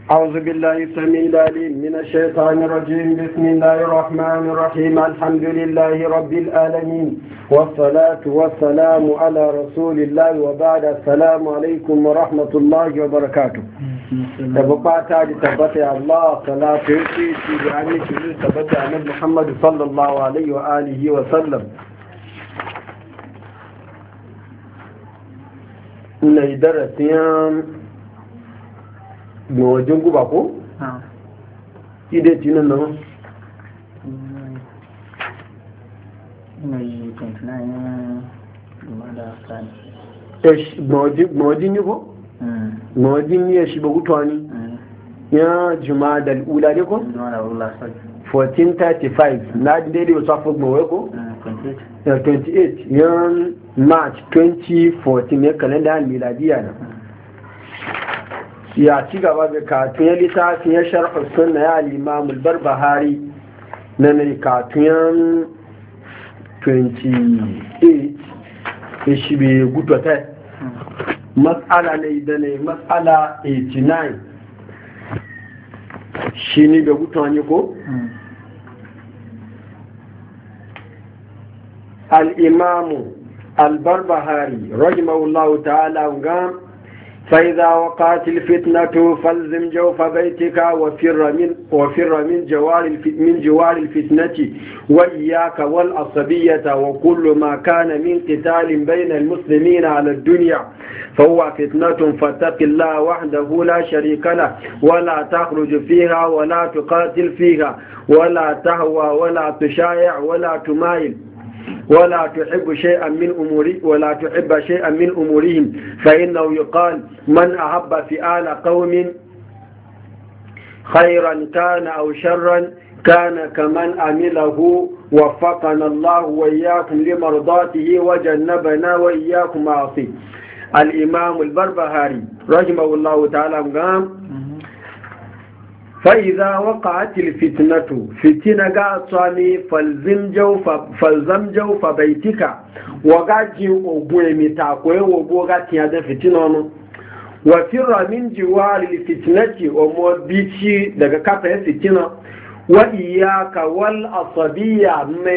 أعوذ بالله السميع العليم من الشيطان الرجيم. بسم الله الرحمن الرحيم. الحمد لله رب العالمين والصلاة والسلام على رسول الله وبعد. السلام عليكم ورحمة الله وبركاته. تبقى تاج تبتع الله صلاة يسي بعمل شروع تبتع عن محمد صلى الله عليه وآله وسلم. إن درسيان wajen guba ko? ide tinan nan mai 29 da sani gbọ̀wọ̀dín ní kó? gbọ̀wọ̀dín ní ẹ̀ṣì bọ̀gútọ́ ní yán jùmọ́ da ula dé kó? 1435 na daidai wasu afọ́gbọ̀wẹ́ kó? 28 yán march 2014 ya kalenda miladiya na ya ci gaba da katun littafin ya sharhu sunna ya al-imam al-barbahari na mai katun 28 ya shi bai gutota matsala ne da ne matsala 89 shi ne bai gutota ne ko? al-imam al-barbahari rahimahullahu ta'ala ga فإذا وقعت الفتنة فالزم جوف بيتك وفر من جوار الفتنة وإياك والعصبية وكل ما كان من قتال بين المسلمين على الدنيا فهو فتنة فاتق الله وحده لا شريك له ولا تخرج فيها ولا تقاتل فيها ولا تهوى ولا تشايع ولا تمايل ولا تحب شيئا من أمورهم فإنه يقال من أحب فئال قوم خيرا كان أو شرا كان كمن عمله وفقنا الله وإياكم لمرضاته وجنبنا وإياكم معصيه. الإمام البربهاري رحمه الله تعالى قام فإذا وقعت الفتنة فتنة قاطعني فالزم جوف بيتك وقاجي وقومي تاقوي وقوغاتي هذا فتنة وفر من جوار الفتنة ومبيتي لك كافة فتنة وإياك والعصبية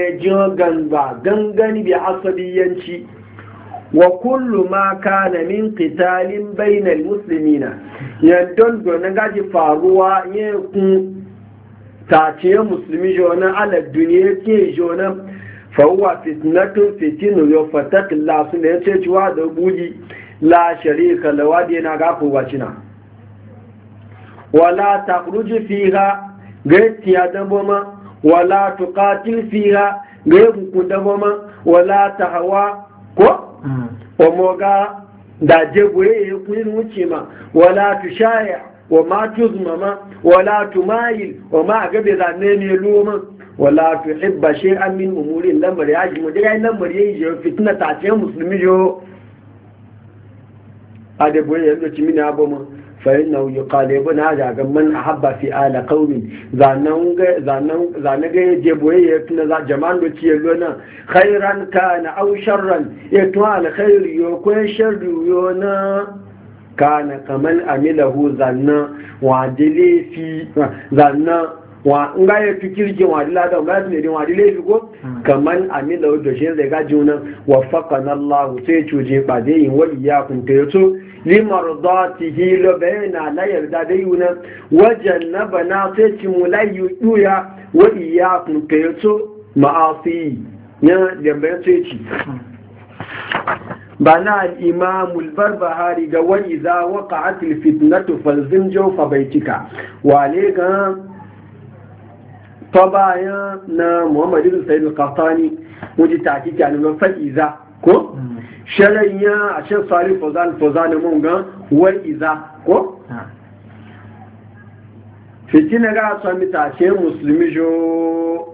غنغني بعصبية وكل ما كان من قتال بين المسلمين يندون غنغاجي فاروا يكون تاتيه مسلمي جونا على الدنيا كي جونا فهو فتنة يفتق الله سنة تجوا دبوجي لا شريك له دينا غافو واشنا ولا تخرج فيها غير تيادبوما ولا تقاتل فيها غير كدبوما ولا تهوى omoga da jegwe ya kuyin wuce ma wala tushaya wa ma tuzmama wala tumayil wa ma gabe zanne ne loma wala tuhibba shay'an min umuri lamar ya ji mu dai lamar yayi je fitna ta ce musulmi jo ade boye yanda ci mina aboma fa innahu yuqalu ibn hada ga man ahabba fi ala qaumin zanan ga je boye ya tuna za jama'an da ci yallo nan khairan kana aw sharran ya to al khair yo ko sharru yo na kana kaman amilahu zanna wa dilifi zanna wa nga ya fikirje wa dila da ga ne din wa dilifi ko kaman amilahu da shi zai ga juna wa faqana Allah sai cuje ba dai yin wali ya kun tayo limardatihi lo bayna la yarda dayuna wajannabana sai ci mulayu duya wa iyyakum kayato ma'asi ya dambe sai ci bana al-imam al-barbahari ga wa idza waqa'at al-fitnatu falzim jawfa baytika wa alayka tabaya na muhammad ibn sa'id al-qahtani wuji takiki an fa iza ko sharayya a shan sari fozan mun gan wal iza ko fitina ga sami tashe musulmi jo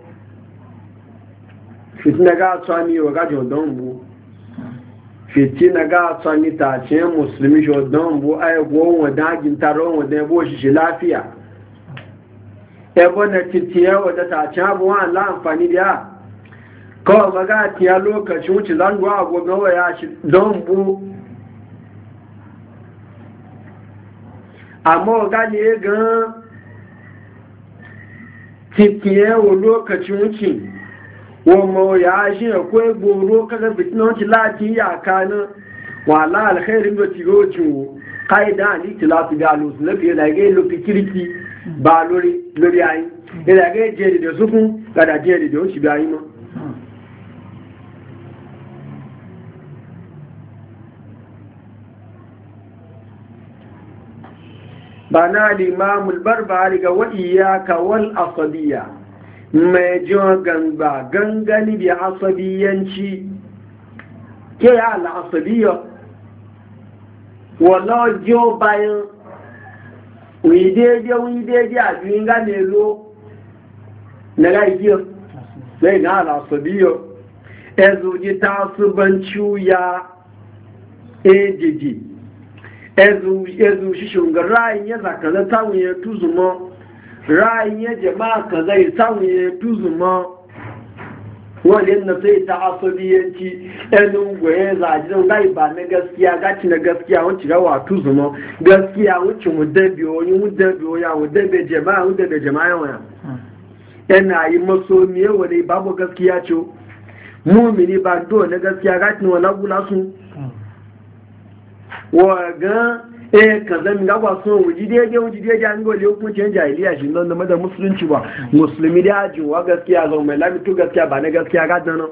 fitina ga sami wa ga jodon bu fitina ga sami tashe musulmi jo don bu ay go wada gin taron wada bo shi lafiya ebo na titiya wada tashe abu wa Allah amfani da kawai magati ya lokaci wuce zan duwa gobe waya shi don bu amma ga ne ga tikiye wo lokacin wuce wọ́n ya ṣe ẹ̀kọ́ egbòrò kẹ́kẹ́ fìtínà ti láti yàkáná wà láàrẹ̀kẹ́rin ló ti rójì wò káìdá ní ìtìláti bí alòsùn lẹ́fẹ̀ẹ́ ìlàgẹ́ ló fi kíríkì bá lórí ayé ìlàgẹ́ jẹ́ èdè sókún gádà jẹ́ èdè ó sì bí ayé mọ́ bana limamul barbari ga wa iyaka wal asabiyya mai jiwa ganga gangani bi asabiyanci ke ya al'asabiyya wala jiwa bayan wideje a biyun gane lo na laifiyar zai na al'asabiyya ezoji ta subanci ya ejiji ezu shi shungar ra'ayin ya zakaza tawon ya tuzuma ra'ayin ya jama'a ka zai tawon ya tuzuma wani yana sai ta asabiyanci ɗanin goye zaji don gai ba na gaskiya gaci na gaskiya wacce gawa tuzuma gaskiya wacce mudabiyo ya mudabe jama'a waya yana yi maso miye wani babu gaskiya ce mumini ba do na gaskiya gaci na wani gula sun waga ka zami gaba sun wuji daidai an gole hukuncin jahiliya shi nan da musulunci ba musulmi da ajin wa gaskiya zo mai lamitu gaskiya ba na gaskiya ga nan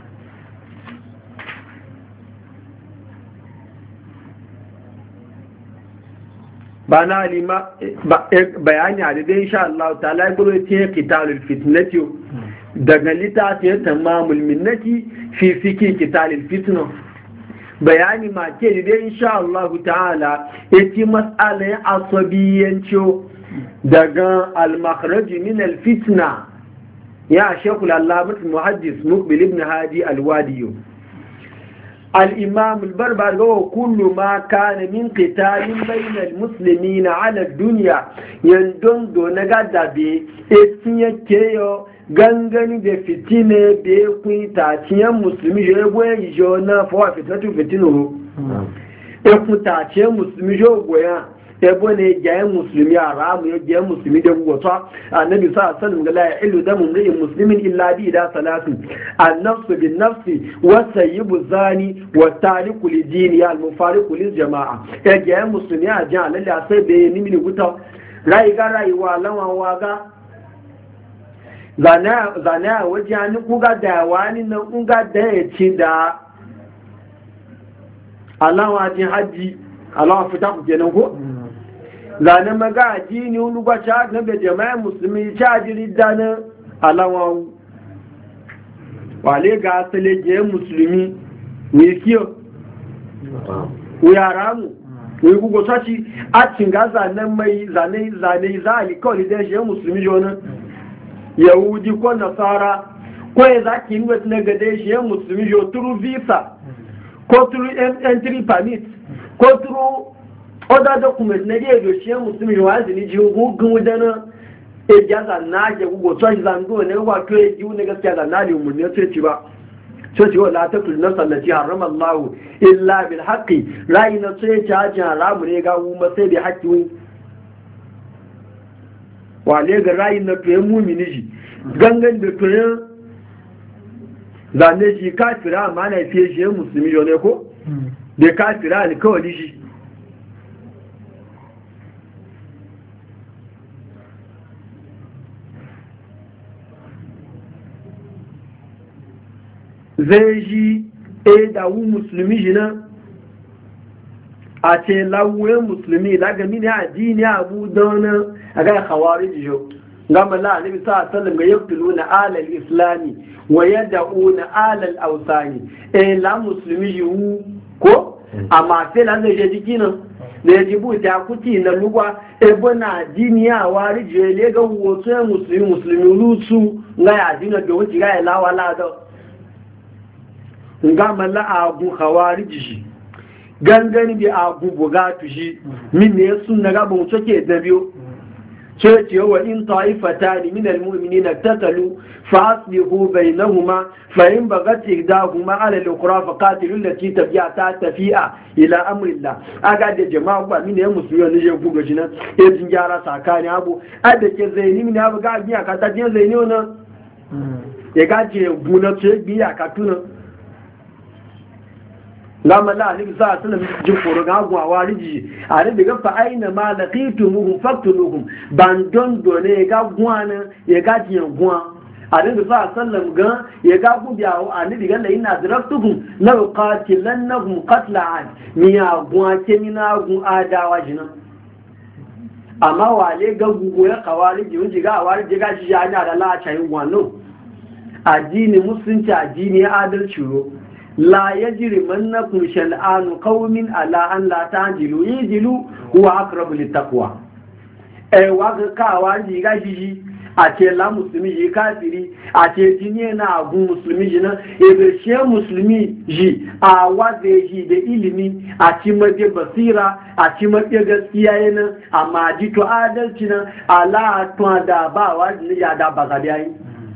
ba na alima bayani a daidai insha Allah ta laibiro ce kitalul fitnati daga littafin tamamul minnati fi fiki kitalul fitna bayani ma ke da insha Allah ta'ala yace mas'alar asabiyanci daga al-makhraj min al-fitna ya Sheikh al-Allamah al-Muhaddis Muqbil ibn Hadi al-Wadi al-Imam al-Barbari wa kullu ma kana min qitalin bayna al-muslimin ala ad-dunya yandon do na gadabe yake yo gangani da fitine da ya kuita ciyen musulmi ya goya ijo na fawa fitatu fitinu ya kuita ciyen musulmi ya goya ya bane jayen musulmi a ramu ya jayen musulmi da gugota annabi sa sanin ga la ilu da mumri'in muslimin illa bi da salatin an-nafsu bin nafsi wa sayyibu zani wa tariku li dini al mufariqu lil jama'a ya jayen musulmi a jan lalle sai bai ni mini guta rai ga rayuwa lawan waga zane a waje hannu kuga da wani nan kuga da ya ci da alawa jin hajji alawa fita ku kenan ko zane maga aji ni wani gwace na bai jama'a musulmi ta jiri dana alawa wale ga asali je musulmi ne kiyo wuyara mu wuyi gugu sashi a cinga zanen mai zane za a likawar da shi musulmi jonan yahudi ko nasara ko ya za ki yi na gade shi yan musulmi yo turu visa ko turu entry permit ko turu other document na je yo shi yan musulmi yo wazi ni ji gugun wadana e jaza na je gugo to shi zango ne wa to e ji ne gaskiya da na limu ne to ci ba to ci wala ta kullu sallati harama Allah illa bil haqqi ra'ina sai ta ji haramu ne ga mu sai bi haqqi wale ga rayin na tuyen mumini shi gangan da tuyen zane shi kafira amma na fiye shi yin musulmi yau ne ko da kafira ne kawai shi zai shi dawu musulmi shi nan a ce lawuyen musulmi lagami ne addini abu daunan a ga khawarij jo gama la annabi sallallahu alaihi wasallam ga yaqtuluna alal islami wa yad'una alal awsani la muslimi yu ko amma sai la zai je kinan da yajibu ta kuti na lugwa bona diniya warij le ga woso muslimi lusu ga ya dina da wuci ga la wala da gama la abu khawarij shi gangani bi abu bugatu shi min ne sunna ga bon soke da biyo ce wa in ta'ifatan min almu'minina tatalu fa aslihu bainahuma fa in baghat ihdahuma 'ala al-ukhra fa qatilu allati tafi'a ila amri Allah aga da jama'a ba min ya musulmi ne je gugo shi nan e jin gyara sakani abu ada ke zaini min abu ga biya ka ta je zaini wannan ya ga je guna ce biya ka tuna lama la ni sa sallam ji foro ga gwa wariji a da daga fa aina ma laqitumuhum faqtuluhum ban don dole ga gwana ya ga ji gwa a da sa sallam ga ya ga ku biya a ni daga la ina daraftuhum la qatilannahum qatla'an ni ya gwa ke ni na gu adawa jinan amma wale ga gugu ya kawariji wuji ga wariji ga shi ya da la cha yin gwano addini musulunci addini adalci ro la yajri mannakum shan'anu qaumin ala an la tajilu yajilu huwa aqrabu littaqwa wa ga kawa ji ga shi a ce la musulmi ji kafiri a ce jini na abu musulmi ji na ebe she musulmi ji a waze ji da ilimi a ci mabe basira a ci mabe gaskiya yana amma ji to adalci na ala to da ba wa ji ya da ba ga dai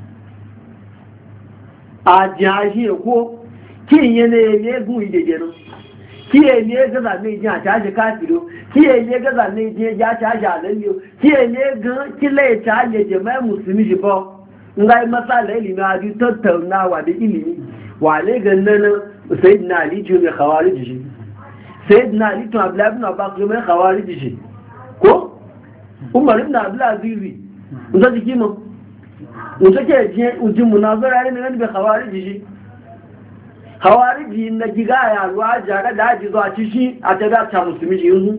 a jahi ko kin yana ne gun idege no kiye ne gaza ne ji a tashi kafiro kiye ne gaza ne ji ya tashi alalliyo kiye ne ga kile ta le jama'a musulmi ji ba ngai masala ilimi a ji tattaunawa da ilimi wale ga nan sayyidina ali ji ne khawarij ji sayyidina ali to abdullah ibn abbas ji ne khawarij ji ko umar ibn abdul aziz uzo ji kimo uzo ke ji uji munazara ne ne be khawarij ji hawariji na giga ya ruwa jaga da haji zuwa cishi a ta dace musulmi yanzu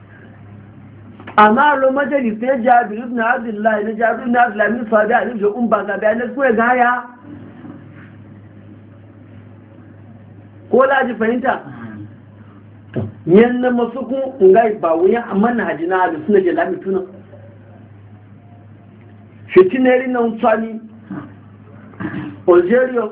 amma lo majalis sai jabir ibn abdullah ne jabir ibn abdullah min sahabi ali jo ba ga bayan ko ga ya ko la ji fahimta yanna masuku ngai ba wuya amma na hajina da suna je lami tuna fitineri na utsani Algeria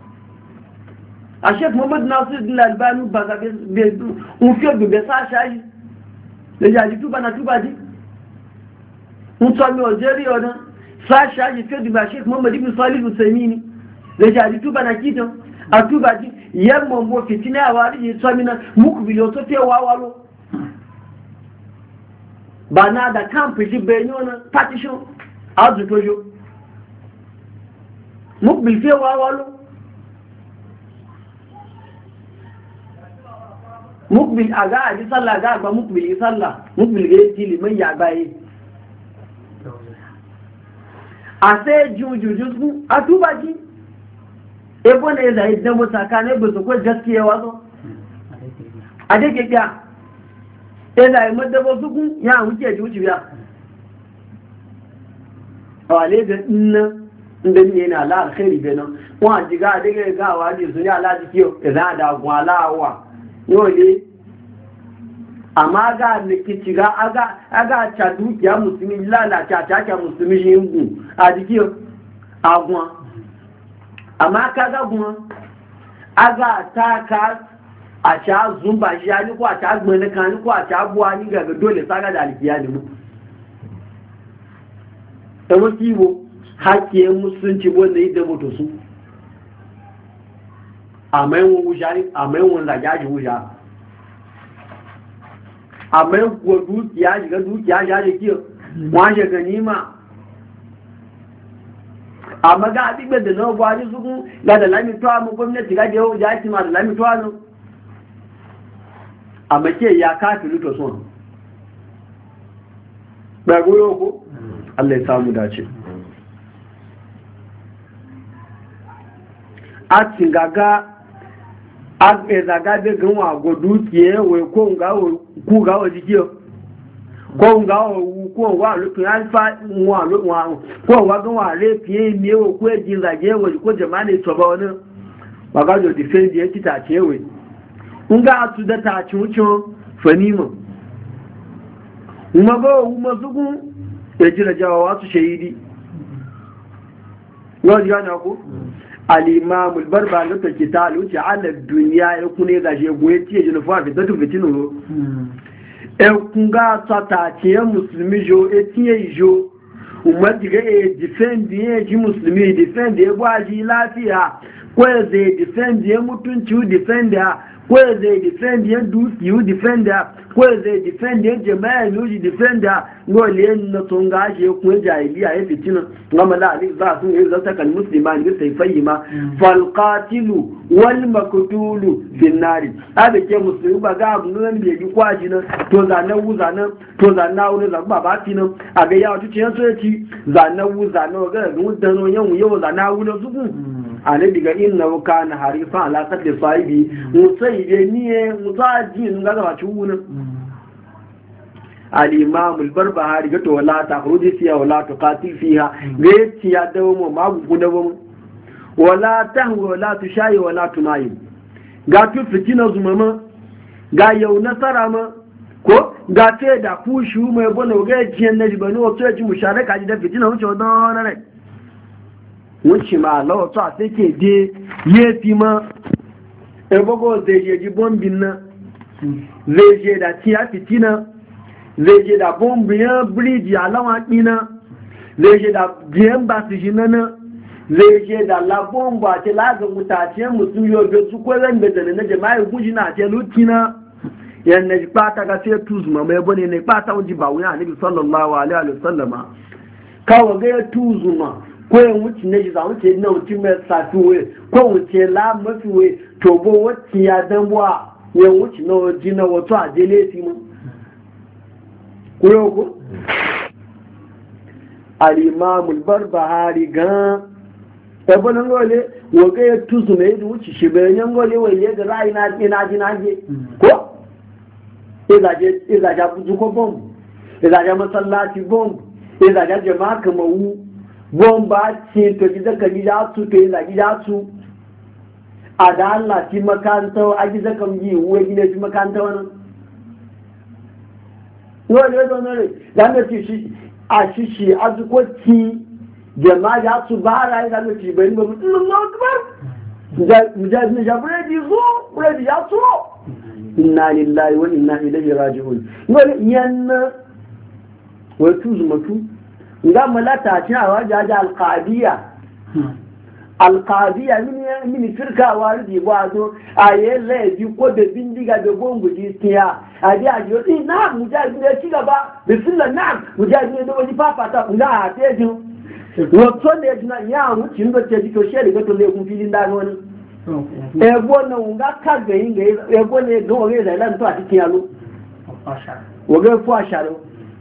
a sheik muhammadu nasiru albani ba ga unfiyo bebe sa shayi da jaji tuba na tuba ji mutuwami algeria wadda sa shayi fiye duba sheik muhammadu ibn salihu samini da jaji tuba na kitan a tuba ji yan mambo fitina a wari yi tsami na muku biliyo to fiye wawalo ba na da kamfi ji bayan wani partition a zutojo muku biliyo fiye wawalo mukbil a ga a ji sallah ga ba mukbil yi sallah mukbil ga yi liman ya baye a sai jujuju su a tuba ji ebo ne zai dan mutaka ne ba su ko gaskiya wazo a dake kya ina yi madaba su kun ya wuce ji wuce ya wale ga inda ne na la alkhairi benan wa jiga daga ga wadi su ne ala dikiyo idan da gwalawa yole amma ga likici ga aga cha dukiya musulmi lalata ta musulmi yingu a dikiyo agwa amma kaga gun aga taka a cha zumba shi ani ko a cha gbon kan ko a cha buwa ni ga dole saka da alkiya ne mu tawo kiwo hakiye musulunci wanda yi da moto su àmẹ́wọ̀n wúṣárí àmẹ́wọ̀n làjájì wúṣá àmẹ́wọ̀n dúkìá ṣìgá dúkìá ṣáṣe kí wọ́n ṣe kàn ní máa àmọ́gá àtígbẹ̀dẹ̀ náà bọ́ ajé súnkún gádà lámìtọ́ àmú gómìnàtì gájẹ́ ó já sí máa lámìtọ́ àánú àmẹ́kí ẹ̀yà káàkiri tó sọ́nà pẹ̀lú yóò kó Allah ya samu dace a tingaga zaga da ganwa go dukiye we ko ngawo ku gawo jikiyo ko ngawo ko wa lutun alfa wa ko wa ganwa le pie mi o ko ejin zage we ko jamani to ba woni baga jo defend ye kita cewe nga atu da ta chucho fanima umago umazugu ejira jawa wasu shahidi wani yana ku al-imam al-barbani ta kitalu ce ala duniya ya kune ga je goye tiye jin fa fi zatu fitinu kunga tsata ce musulmi jo etiye jo umar diga defend ye ji musulmi defend ye gwaji lafiya ko zai defend ye mutunci defend ya ko zai defend ye duki defend ya ko zai defend ye jama'a yuji defend ya ngole na tunga je ko jahiliya ya fitina ngama la ali za su yi zata kan musliman bi sayfayima fal qatilu wal maqtulu fin nari abike musulmi ba ga abun ne bi kwaji na to zanan wuzanan to zanan wani zaba ba tinan a ga yawa tuce so yaci zanan wuzanan ga dano yan yau zanan wuna zugu ale diga inna kana harifa ala qatl sahibi musaybe niye mutaji nga ga wuna al-imam al-barbahari ga to wala takhruji fiha wala tuqatil fiha ga yaci ya dawo mu magu da mu wala tahwa wala tushayi wala tumayim ga tu fitina zumama ga yau nasara ma ko ga te da kushu mai bono ga jiyan na jibani wato ji musharaka ji da fitina wuce wadon rai wuce ma Allah to a sai ke de yefi ma e bogo zai je ji bombin na zai je da tiya fitina zai je da bombiyan bridge alawa dina zai je da biyan basu shi na zai je da labon ba ce laga mutace mutum yau da su kwanan da da na jama'a guji na ce lutina yan na jipata ga sai tuzuma mai bane ne pata wuji ba wuya annabi sallallahu alaihi wasallama kawo ga tuzuma ko yan wuci ne ji za wuce na wuci mai safiwe ko wuce la mafiwe to bo wacce ya danwa yan wuci na waji na wato a dele fi mu ko ko al-imam al-barbahari gan ebe nan gole woga ya tuzu mai da wuce shi bayan gole wai ya ga ra'ayi na je ko izaja buju ko bomb izaja masallaci bomb izaja jama'a kamawu bomba ce to gida ka gida su to izaji da su a da Allah ci makanta a gida kan yi uwe gida ci makanta wannan wani ya zo ne dan da shi a shi azukoci jama'a ya su bara ya zama ci bayin ba mutum Allah akbar mujahid jabredi zo bredi ya so inna lillahi wa inna ilaihi raji'un wani yanna wai tuzu mutu ga malata ci a waje da alqadiya mini firka waridi ba zo aye ji ko da bindiga da gonguji tiya adi ajo na mujahid ne ci gaba bismillah na mujahid ne da wani fafata na a tejin wato ne jina ya wucin da ce jiko sheri ga to le kun filin da wani ebo na unga ka ga inga ebo ne go ga da lan to a cikin yalo wo ga fu asharo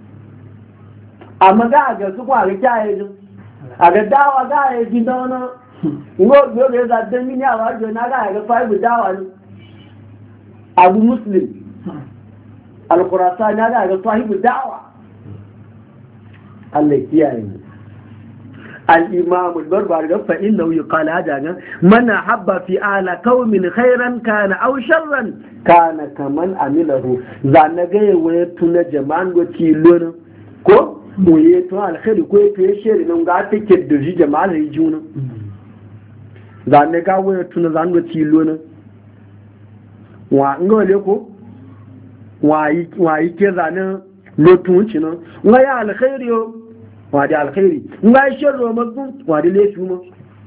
amma ga su kwa ga kyaye ju a ga dawa ga ya ji dawana ngo ga da dan mini a wajo na ga fa bu dawa ne abu muslim al-qurasani na ga sahibu dawa Allah kiyaye mu الإمام البربر قال فإنه يقال هذا من أحب في آل قوم خيرا كان أو شرا كان كمن عمله زانغي ويتنا جمان وتيلون كو ويتو الخير كو يشير نونغا تكدجي جمال يجون زانغا ويتنا زان وتيلون wa ngole ko wa yi ke zanen lotun cinan ngaya alkhairi yo wadi alkhairi nga sharro mazun wadi lefu mu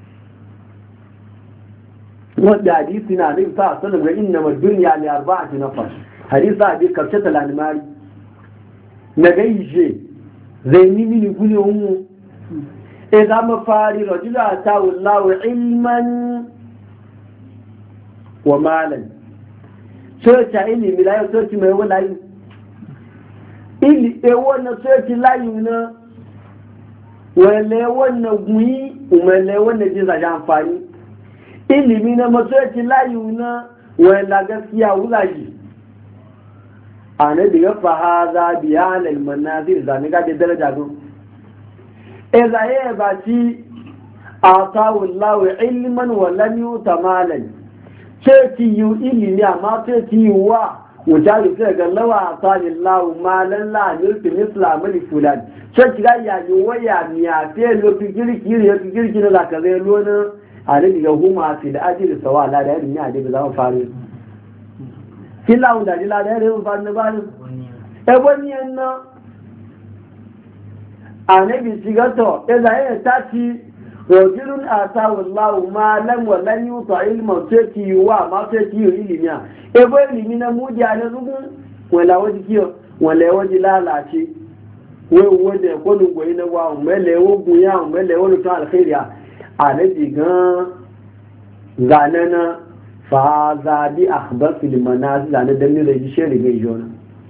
wanda hadisi na nabi sallallahu alaihi wasallam inna ad-dunya li arba'ati nafar hadisi abi kafshata al-anmari nagaije zaini mini gune umu idan mafari rajula ta'allahu ilman wa malan sai ta ilimi la sai ti mai wallahi ili e wannan sai ti layu na wale wannan guyi umele wannan jin zaje amfani ilimi na masoyaci layu na wala gaskiya wulaji ana diga fahaza biyan almanazir zani ga da daraja go ezaye ba ci atawu Allah ilman wa lam yutamalan ce ti yu ilimi amma ce ti wa wajalu sai ga lawa atani Allah malan la yulti misla mali fulan sai kiga ya yi waya miya sai lofi girki na zaka zai lona a da diga huma fi da ajiri sawa la da yadda ya da za mu faru kila wanda ji la da yadda mu faru ba ebon yanna anabi sigato ya taci rajulun atahu Allah ma lam wa lan yuta ilman sai wa ma sai ilimiya ebo ilimi na muja na zugun wala waji kiyo wala waji lalace wanda ya kwanu goyi na wa mele wo guya mele wo to alkhairiya anabi gan ganana fa za bi akhbath al manazil ana dan ne da shi ne jona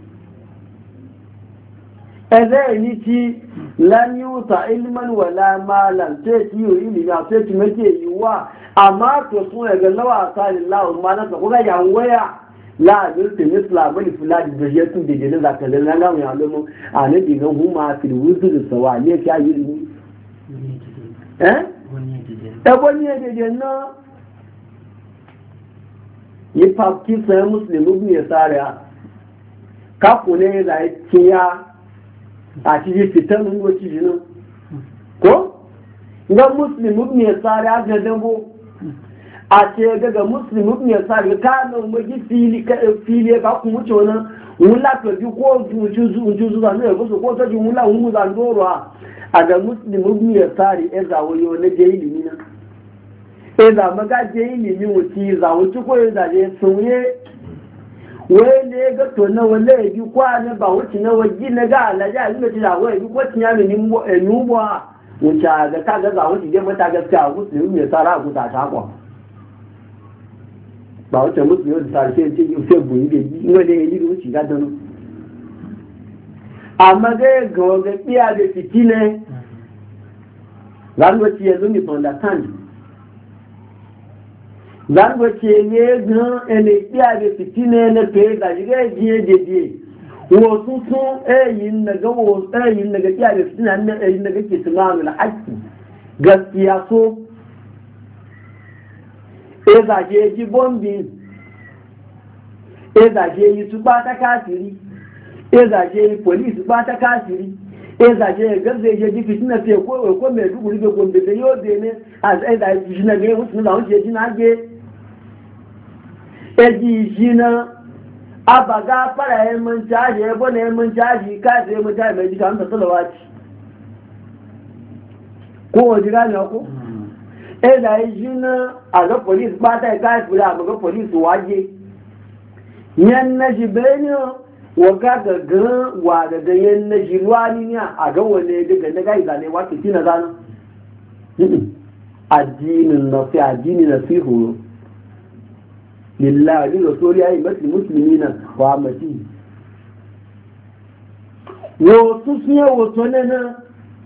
eze ni ti lan yuta ilman wala malan sai ti ilimi ya sai ti make yiwa amma to sun ga lawa sallallahu ma na ko ga yan waya la yurti misla bali fuladi da yatu da jinin zaka da nan gamu ya lomo a ne diga huma fil wuzur sawa ne ka yi ni woni de no yi papki sai muslimu ne sariya ka kune da kiya a cikin fitan ngoci jinin ko ga muslimu ne sariya ga dambo a ce daga muslim ibn yasar ka nan maji fili ka ku wuce wannan wula to ji ko juju da ne ko ko ta ji wula mu zan doro a ga muslim ibn yasar e za wayo na je ilimi na e za maga je ilimi wuci za wuci ko e za je sunye wai ne ga to na wala ji kwa ne ba wuci na waji na ga alaja ne ji da wai ko tinya ne ni mo enubo wuce ga ka ga za wuci je mata gaskiya muslim ibn yasar ku ta ta kwa ba wata musu yau da sarshe ce yi sai buyi da yi wanda ya yi da wuce gadonu amma ga gawagabiya da fiti ne zangoci ya zo misunderstand zangoci ya gan elebiya da fiti ne na fiye da shiga ya jiye jeje wasu sun ɗayin daga biya da fiti na ɗayin daga ke tunanu da haƙƙi gaskiya so ezaje ji bombin ezaje yi su ba ta kasiri ezaje yi polisi ba ta kasiri ezaje yi garzaje ji fitina fiye ko mai dubu rube gombe da yau da ne a tsaye da shi na gaya musu na wuce ji na ge eji shi na abaga fara yin man caji ya bane yin man caji ka sai man caji mai jika amsa salawa ci ko waje gane ko da yi shi na a ga polis ba ta yi kayan fula a ga polis waje yan na shi benin wa ga gaggan wa daga yan na shi ruwani ne a ga wane daga na gai zane wa ke tina zana addinin na fi addini na fi horo lillahi rasuli ya yi masu musulmi na wa mati wasu sun yi wato ne na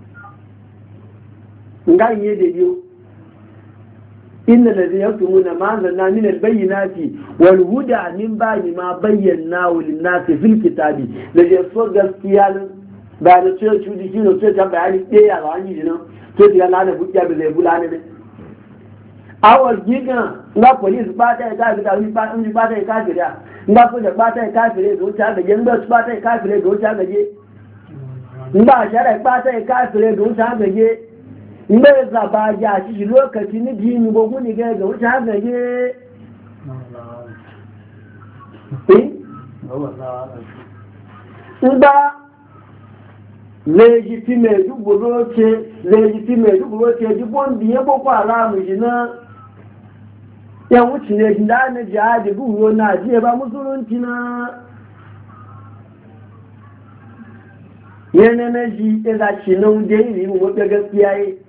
nga yi da biyu إن الذين يكتمون ما أنزلنا من البينات والهدى من بعد ما بيناه للناس في الكتاب الذي يصدق السيال بعد شيء شو دي شنو شيء تبع عليه إيه على عني جنا شيء يلا أنا بقول جاب زي بقول أنا أول جيجا لا بوليس باتة كافر أو يباتة باتة كافر يا لا بوليس باتة كافر يقول شيء بيجي لا باتة كافر يقول شيء بيجي لا شارع باتة كافر يقول شيء بيجي mai zaba ya shi lokaci ni jini gogu ni ga wuce haka ne ba lejiti mai duburo ce jibon biye boko haramu shi na yan wuce ne shi da na jihadi ruyo na jiye ba musulunci na yana na ji ya za shi na wunde yi mu mafi gaskiya yi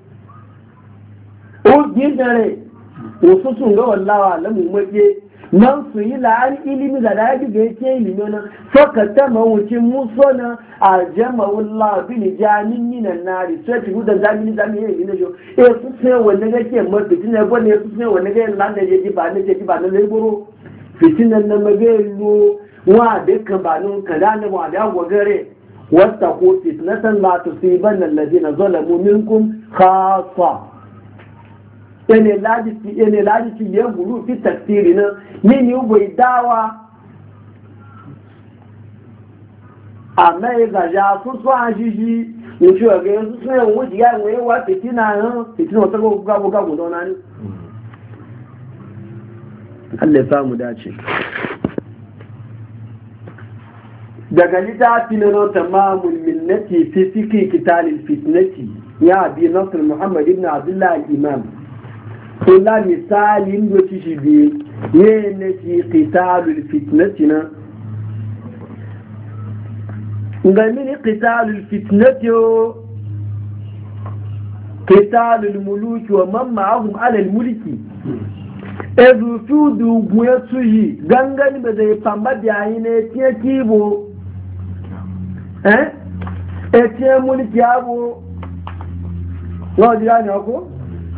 o gidare wasu sun ga wallawa lamu mace nan su yi la'an ilimi da daji ga yake ilimi na saka ta mawucin muso na a jama wallah bin jamin minan nari sai ti gudan zamini zamini ne ne jo su sai wanda gake mafi tinan gwane su sai wanda gake landa je ji ba ne je ji ba ne leburo fitinan na magelu wa dukkan ba nun kada ne wa da gogare wattaqu fitnatan la tusibanna alladhina zalamu minkum khassa ene laji ci yan guru fi tafsiri na mini bai dawa amma ya gaja su su an shi wuce wa ga yanzu sun yawon wuce ya yi wa fitina wata gabuga gudana ne Allah ya samu dace daga littafin na tamamul minnati fi fikri kitalil fitnati ya abi nasr muhammad ibn abdullah al-imam kula misalin da shi bi ne fi kitalil fitnati na ngami kitalil fitnati kitalil muluki wa man ma'ahum ala al-mulki ezu su dugu ya suyi gangan da zai famba da yayi ne tiye kibo tiye mulki abu yau jira ne ako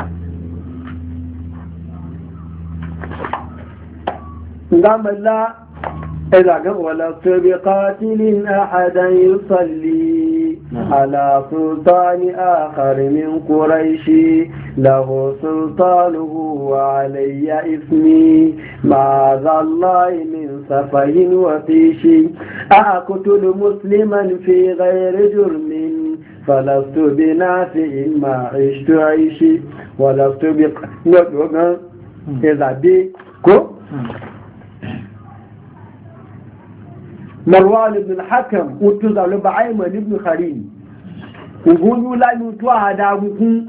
gamalla إذا ولست بقاتل أحدا يصلي على سلطان آخر من قريش له سلطانه وعلي إثمي معاذ الله من سفه وفيش أقتل مسلما في غير جرم فلست بنافع ما عشت عيشي ولست إذا بيكو مروان بن الحكم وتزال بعيمن بن خليل وقولوا لا يتوى هداغكم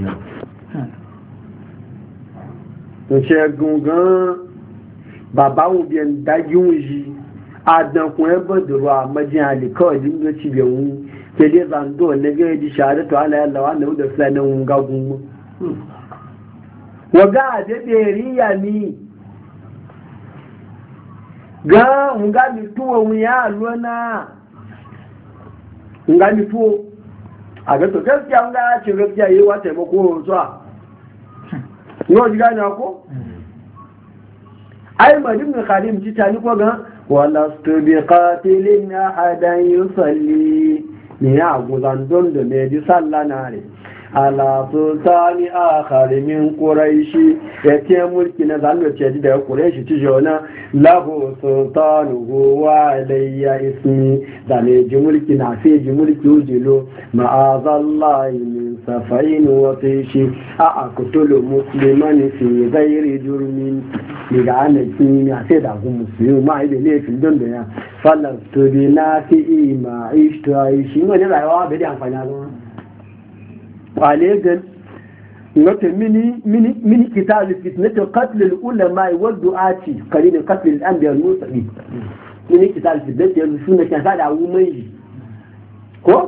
ṣẹ́gungan bàbá òun bí ẹni dájú ń yí àdànkùn ẹgbẹ̀dọ̀rọ̀ àmọ́jẹ́ àlèkọ́ ìdíjọ́ ti bẹ̀ òun tẹ́lẹ̀ zandó lẹ́gẹ́ ìdí ṣàádẹ́tọ̀ aláyàlọ́wà náà ó dẹ̀fẹ́ náà ń gágun mọ́ wọ́gá àdẹ́bẹ̀ rí yà ní gan nga mituwo wuya lona nga mituwo a ga to gaskiya nga ce gaskiya yi wata ba ko zuwa no diga na ko ai madin khadim ci tani ko ga wala bi qatilin ahadan yusalli ni ya guzan don da me di sallana ne ala sultani akhar min quraishi yace mulki na zalwa ce da quraishi ci jona lahu sultanuhu wa alayya ismi da ne ji mulki na fi ji mulki ujilo ma'azallahi min safain wa fishi a aqtulu musliman fi ghairi jurmin diga anaki ne sai da gu musulmi ma ibe ne fi don da ya falastu bi nafi ma ishtu aishi ne rayuwa bai da amfani da وعليه نقول من كتاب فتنة قتل العلماء والدعاة قليل قتل الأنبياء والمرسلين من كتاب فتنة يلسون كان هذا عومي كو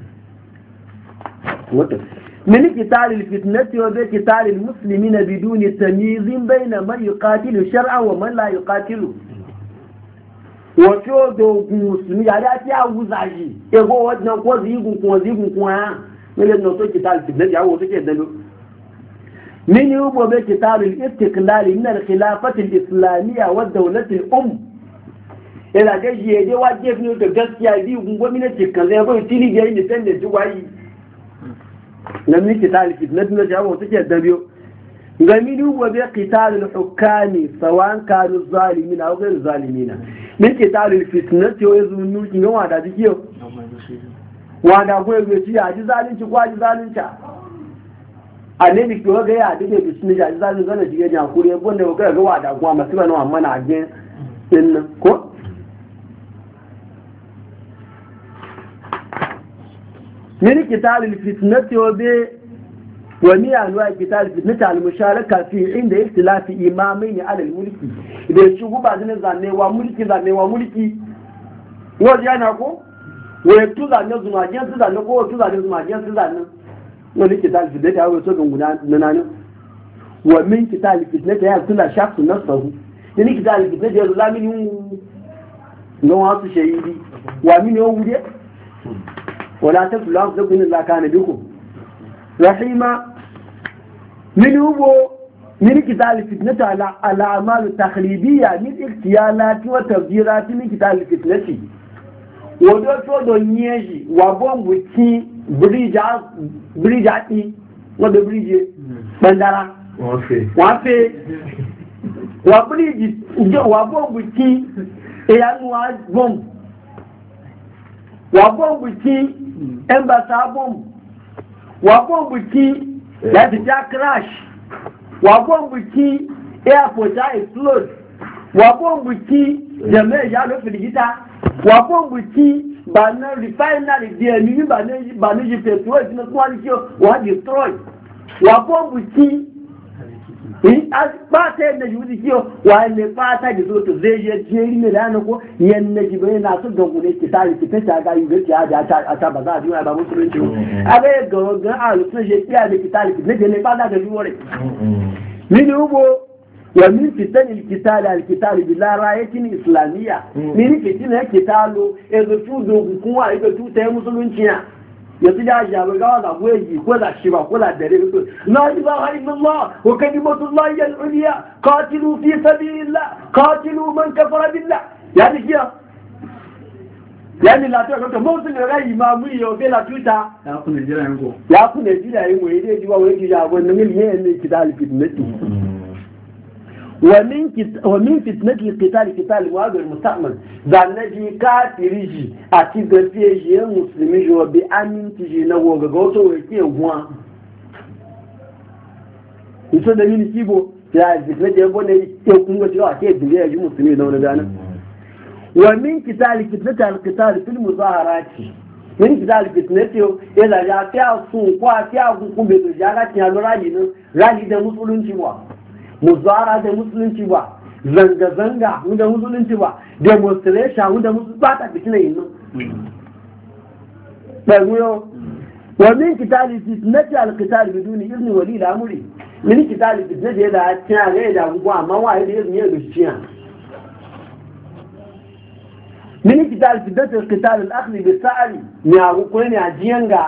من كتاب الفتنة وبكتاب المسلمين بدون تمييز بين من يقاتل شرعا ومن لا يقاتل wato dogun musulmi ya dace a wuzaji ego wannan ko zigun kuma من نوتو كتاب في النبي أو تكي دلو من يوبو بكتاب الاستقلال من الخلافة الإسلامية والدولة الأم إذا جاي يجي واجب نيو تجسيا دي ومن التكلم يقول تيني جاي نسند جواي نمني كتاب في النبي أو تكي دلو من يوبو بكتاب الحكام سواء كانوا ظالمين أو غير ظالمين من كتاب الفتنة يوزنون كينو هذا ديكيو wanda kuwa zai ci yaji zalunci ko yaji zalunci a ne biki waga ya dade da shi yaji zalunci zana jige jan kure wanda ga ga wada kuma masu bana amma na ajin din ko min kitalil fitnati wa bi wa ni anwa kitalil fitnati al musharaka fi inda ikhtilafi imamaini ala al mulki idan shi guba zane zanne wa mulki wajen yana ko wai tuza ne zumajen su zanne ko tuza ne zumajen su zanne wani kital fitnata ya wato gunguna na nan wa min kital fitnata ya tula shakhsu nafsuhu ni kital fitnata ya lamini no wasu shahidi wa min yau wude wala taqulu anfusakum illa kana bikum rahima min hubo من كتاب الفتنة على أعمال تخريبية من اغتيالات وتفجيرات من كتاب الفتنة wọ́n tó dọ̀ ní ẹ̀yí wà bọ́m̀bù tí bíríjì àti wọ́n dẹ̀ bíríjì pẹ̀ndára wọ́n fẹ́ wà bọ́m̀bù tí ìyanu wà bọ́m̀bù tí ẹmbàsá bọ́m̀bù wà bọ́m̀bù tí láti já crash wà bọ́m̀bù tí airport explode wapon buki jama'a ya lo firgita wapon buki ba na refinery dia ni ba ni ji petrol ti na kwa ni kio wa destroy wapon buki as ba ta da yudi kio wa ne ba ta da to zai je jeri ne da na ko yan na ji bai na su da gune ki ta ga yi ga ta ta ba za a biya ba musulunci aga ga a su je kiya da ki ta ne ba da wore mini ubo ومن فتن القتال بلا راية إسلامية من فتن القتال إذا تودوا بكوا إذا تودوا مسلمين يصير أجاب قال أبوي ولا شباب ولا دري لا إله إلا الله وكلمة الله هي العليا قاتلوا في سبيل الله قاتلوا من كفر بالله يعني كيا يعني لا تقول مسلم غير إمامي وبلا توتا يا كل نجيلا يوم يدي جوا ويجي جابوا نميل ين القتال فتنتي ومن فتنة القتال قتال المواضع المستعمل ذا نجي كافريجي أتي غفيجي مسلمي جو بأمين تجي نوغ غوتو ويكي وغوان يسو دمين كيبو يا فتنة يبون يكون غتو أكي الدنيا يجي مسلمي دون دانا ومن قتال فتنة القتال في المظاهرات من قتال فتنة إذا جاء فيها سنقوا فيها كنكم بتجارة يالو راجي دا مسلمين كيبوا muzara da musulunci ba zanga-zanga da musulunci ba demonstration da musulunci ba ta fitina yin nan ɗaruyo wani kitali fitnati alkitali biduni izini wali da amuri mini kitali fitnati ya da ciya ga ya da gugu amma wa ya da izini ya da ciya mini kitali fitnati alkitali al'akli bi sa'ari ne a kukuwa ne a jiyanga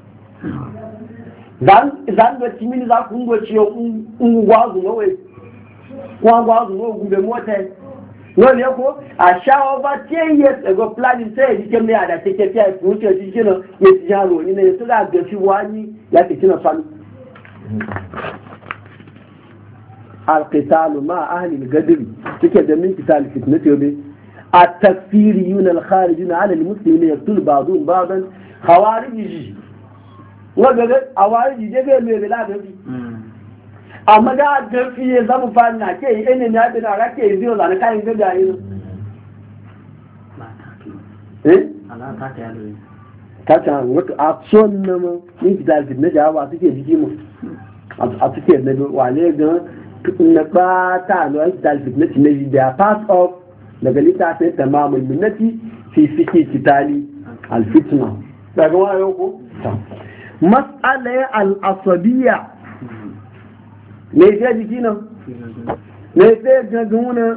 zan da cimini za ku ngwaci ya ungwazu mawai ungwazu mawai gube mota yau ne ko a shawo ba 10 years ago planning sai ya jikin mai da take fiya su wuce shi kina ya ci jaro ni ne su da gafi wani ya ci kina sami alqitalu ma ahli al-gadri take da min qital fitnati yobe at-takfiriyun al-kharijun ala al-muslimin yaqtul ba'dhum ba'dan khawarij wanda a wari jide bai mai bila gafi amma da gafi ya zama fari na ke yi ene na bi na rake yi zai zane kayan gaga yi ta ta wata a son na ma yin fita na jawa suke jiki mu a suke na wale gan na ɓata na wani fita na ci na ji da part of daga littafin tamamul minnati fi fiki kitali alfitna daga wayo ko mas'ala al'asabiya ne sai jiki nan ne sai gaguna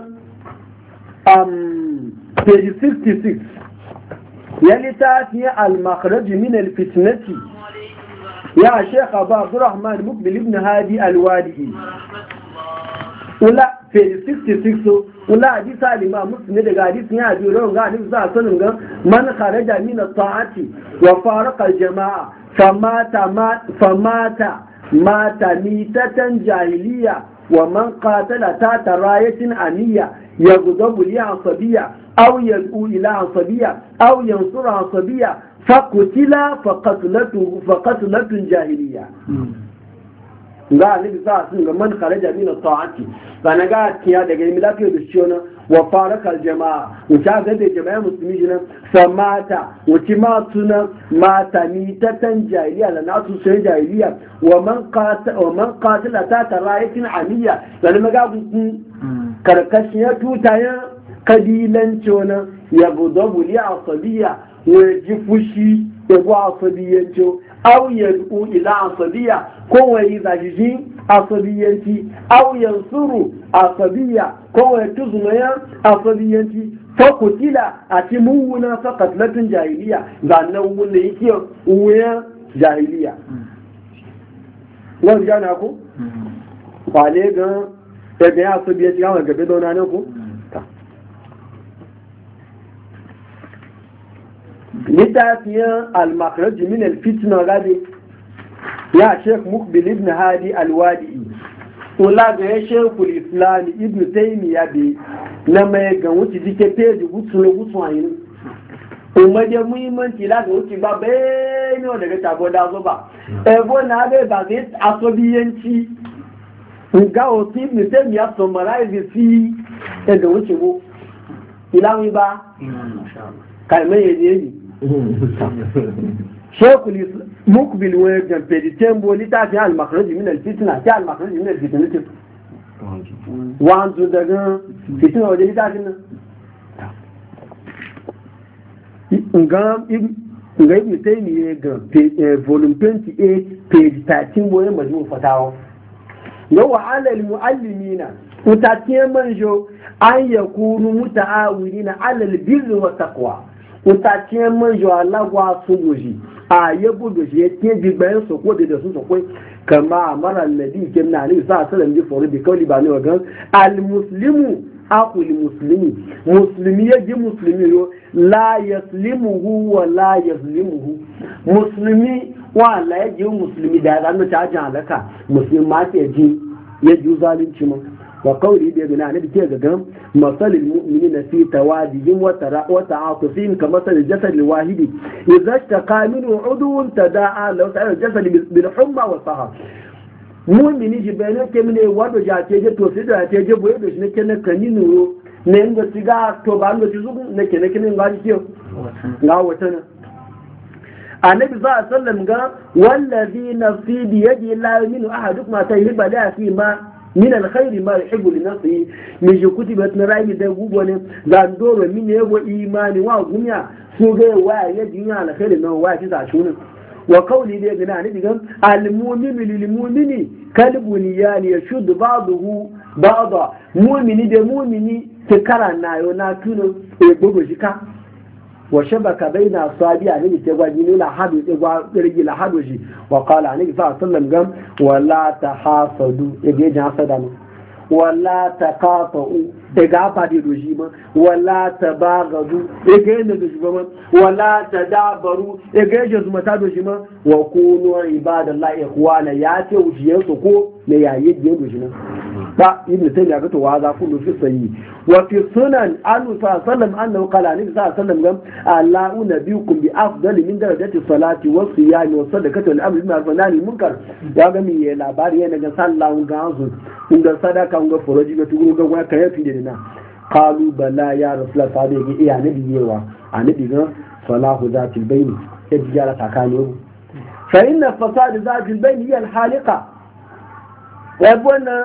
page 66 ya littafi al-makharaj min al-fitnati ya Sheikh Abu Abdurrahman Muqbil ibn Hadi al-Wadi ula page 66 ula hadisi al-Imam Muslim daga hadisi ya ji rawon ga hadisi za sanin ga man kharaja min at-ta'ati wa faraqa al-jama'a famata mitatan jahiliya wa man qatala ta rayatin aniya yaghdabu li asabiya aw yad'u ila asabiya aw yansuru asabiya faqutila faqatlatun jahiliya ga annabi sa sun ga man kharaja min at-ta'ati kana ga tiya daga milaki da ciona wa faraka al-jama'a wuta ga da jama'a musulmi jina famata wuti ma tuna mata ni tatan jahiliya la nasu sai jahiliya wa man qatala ta tarayatin aniya dan maga ku karkashin ya tutayen kabilan ciona ya gudabu li asabiya wa jifushi ya bu asabiyanci aw yad'u ila asabiya ko wai zajiji asabiyanci aw yansuru asabiya ko wai tuzmaya asabiyanci fa kutila atimuna faqat latun jahiliya zannan wanda yake uwa jahiliya wani jana ko kwale ga daga ya asabiyanci ga gabe dauna ne ko littafiyar al-makharaj min al-fitna gadi ya Sheikh Muqbil ibn Hadi al-Wadi ula ga ya Sheikh al-Islam ibn Taymiyyah bi na mai ga wuce dike page gutsu ayin kuma da muhimmanci la ga wuce ba bai ne daga tabo da zo ba ebo na ga ba zai asobiyanci ga wuce ibn Taymiyyah summarize fi daga wuce ko ilawi ba kalmai ya ne shekul mukbil wani gamfedi tembo littafin al-makharaji min al-fitna ta al-makharaji min al-fitna wanzu daga fitina wajen littafin nan nga ibn taymiyyah ga volume 28 page 13 boye majmu fatawa yawa ala al-muallimina utatiye manjo an yakunu mutaawilina ala al-birri wa taqwa utatiye manjo alagwa sugoji a yabo da shi yake jigbayin soko da su soko kama amara annabi kinna ali sa sallam ji fori bi kawli ba ne wa gan al-muslimu aqul muslimi muslimi yaji muslimi yo la yaslimuhu wa la yazlimuhu muslimi wa la yaji muslimi da zan ta jan alaka muslimi ma ke ji yaji zalunci mu wa qawli bi gana ne ke gagan masalil mu'minina fi tawadihim wa ta'atufihim kama sal jasad al wahidi idza istaqa minhu udun tadaa law sa'al jasad bil humma wa sahar mu'mini ji bayan ke mine wado ja ce je to sai da ce je boye da shi ne kenan kaninu ne inda tiga to ba ndo ci zugu ne kenan kenan ga ji ga wata ne annabi sallallahu alaihi wasallam ga wallazi nafsi bi yadi la yuminu ahadukum ma tahiba la fi ma min alkhairi ma yuhibbu li nafsihi mi ji kutibat na rai da gubo ne zan doro min yabo imani wa gunya so ga waya ya dinya alkhairi na waya ci ta shunin wa qawli da gina ne digan almu'minu lil mu'mini kalbunyan yashuddu ba'dahu ba'da mu'mini da mu'mini ke karana yo na tuno e gogo shika wa shabaka baina sabi'a ne ke gwaji ne la hadu e gwa rigi la hadu shi wa qala ne fa sallam gam wala tahasadu e ge jan hasada ne wala taqatu e ga fa di doji ma wala tabagadu e ge ne doji ma wala tadabaru e ge je zuma ta doji ma wa kunu ibadallahi ikhwana ya ce wujiye su ko ne yayi je doji na ba ibn taymiya ga to wa za kullu fi sayyi wa fi sunan annu sallam annahu qala ni sallam gam allahu nabiyukum bi afdali min darajati salati wa siyami wa sadaqati wal amri bil ma'ruf wa nahy munkar ya ga mi ya labari yana ga sallahu ga su inda sadaka ga foroji ga tuguru ga wa kai fi dina qalu bala ya rasulullah sallallahu alaihi iya nabi yewa annabi ga salahu zatil bayni sai jara takani fa inna fasad zatil bayni hiya al haliqa wa bonna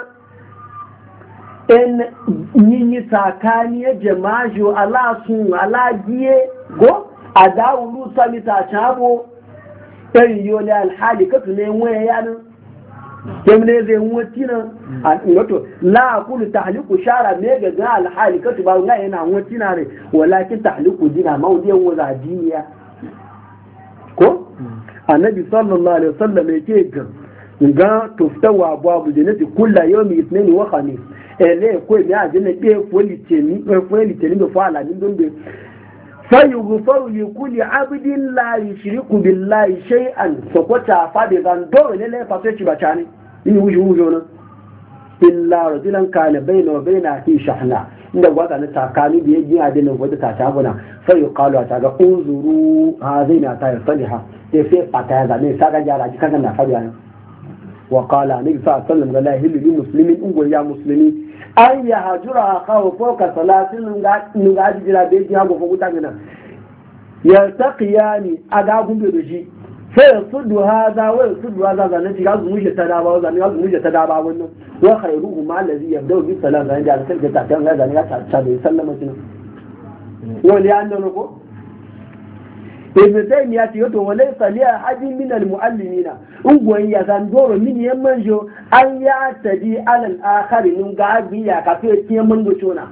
en yinyi tsakani ya jama'u ala sun ala giye go adawulu samita chabo tayi yole alhali ka tune waye yana kemne zai wutina wato la aqulu tahliqu shara me ga alhali ka ba ga yana wutina ne walakin tahliqu dina maudiyan wazadiya ko annabi sallallahu alaihi wasallam yake ga tuftawa abu jannati kullu yawmi ithnain wa khamis ele ko mi ajene pe foliteni be fala ni donde fayughfaru li kulli abdin la yushriku billahi shay'an sokota fade zan do ne fa sai ci bacani ni wujo na illa rajulan kana bayna wa bayna fi shahna inda gwada na takani da yaji adina gwada ta tabuna sai yuqalu ta ga unzuru hazina ta yasliha sai fata ya ne saka jara ji kaga na fadiya وقال النبي صلى الله عليه وسلم لا يحل للمسلم ان يا مسلمي ان يهجر اخاه فوق ثلاث نغاجي جرا بيجي hago ko gutangana yaltaqiyani aga gumbe doji sai sudu hada wa sudu hada zan ji ga gumuje tadaba zan ga gumuje tadaba wannan wa khairuhu ma allazi yabda bi salam zan ja sai ta tan ga zan ga ta da sallama kin wali anno ko ibn taymiya ce to walai saliya hadin min al muallimina ungwan ya san doro min yan manjo an ya tadi alal akharin ga biya ka fe tiye mun go tona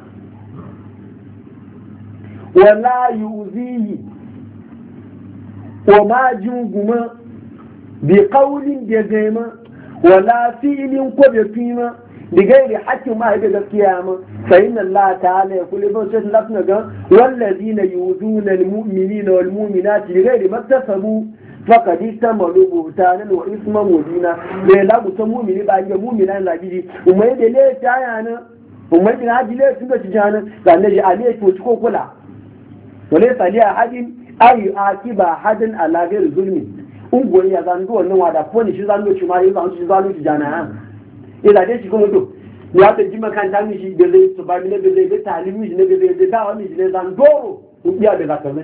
wala yuzihi wa ma junguma bi qawlin da gaima wala fi'lin ko bi fima بغير حق ما هي بالقيامة فإن الله تعالى يقول ابن سيد لفنا والذين يؤذون المؤمنين والمؤمنات بغير ما اكتسبوا فقد احتملوا بهتانا وإثما مبينا لا مؤمن بعد مؤمنا لا جدي وما يدي ليه تعانا وما يدي هذه ليه سنة تجانا لأن نجي عليه وتكون كلا وليس عليه أحد أي عاقب أحد على غير ظلم ungo ya zango wannan wada ko ne shi zango shi ma yi zango shi jana ila dai shi kuma to ya ta ji makanta mi shi da zai su ba mi ne da zai da talimi shi ne da zai da dawa mi shi ne zan doro ku biya da zakalai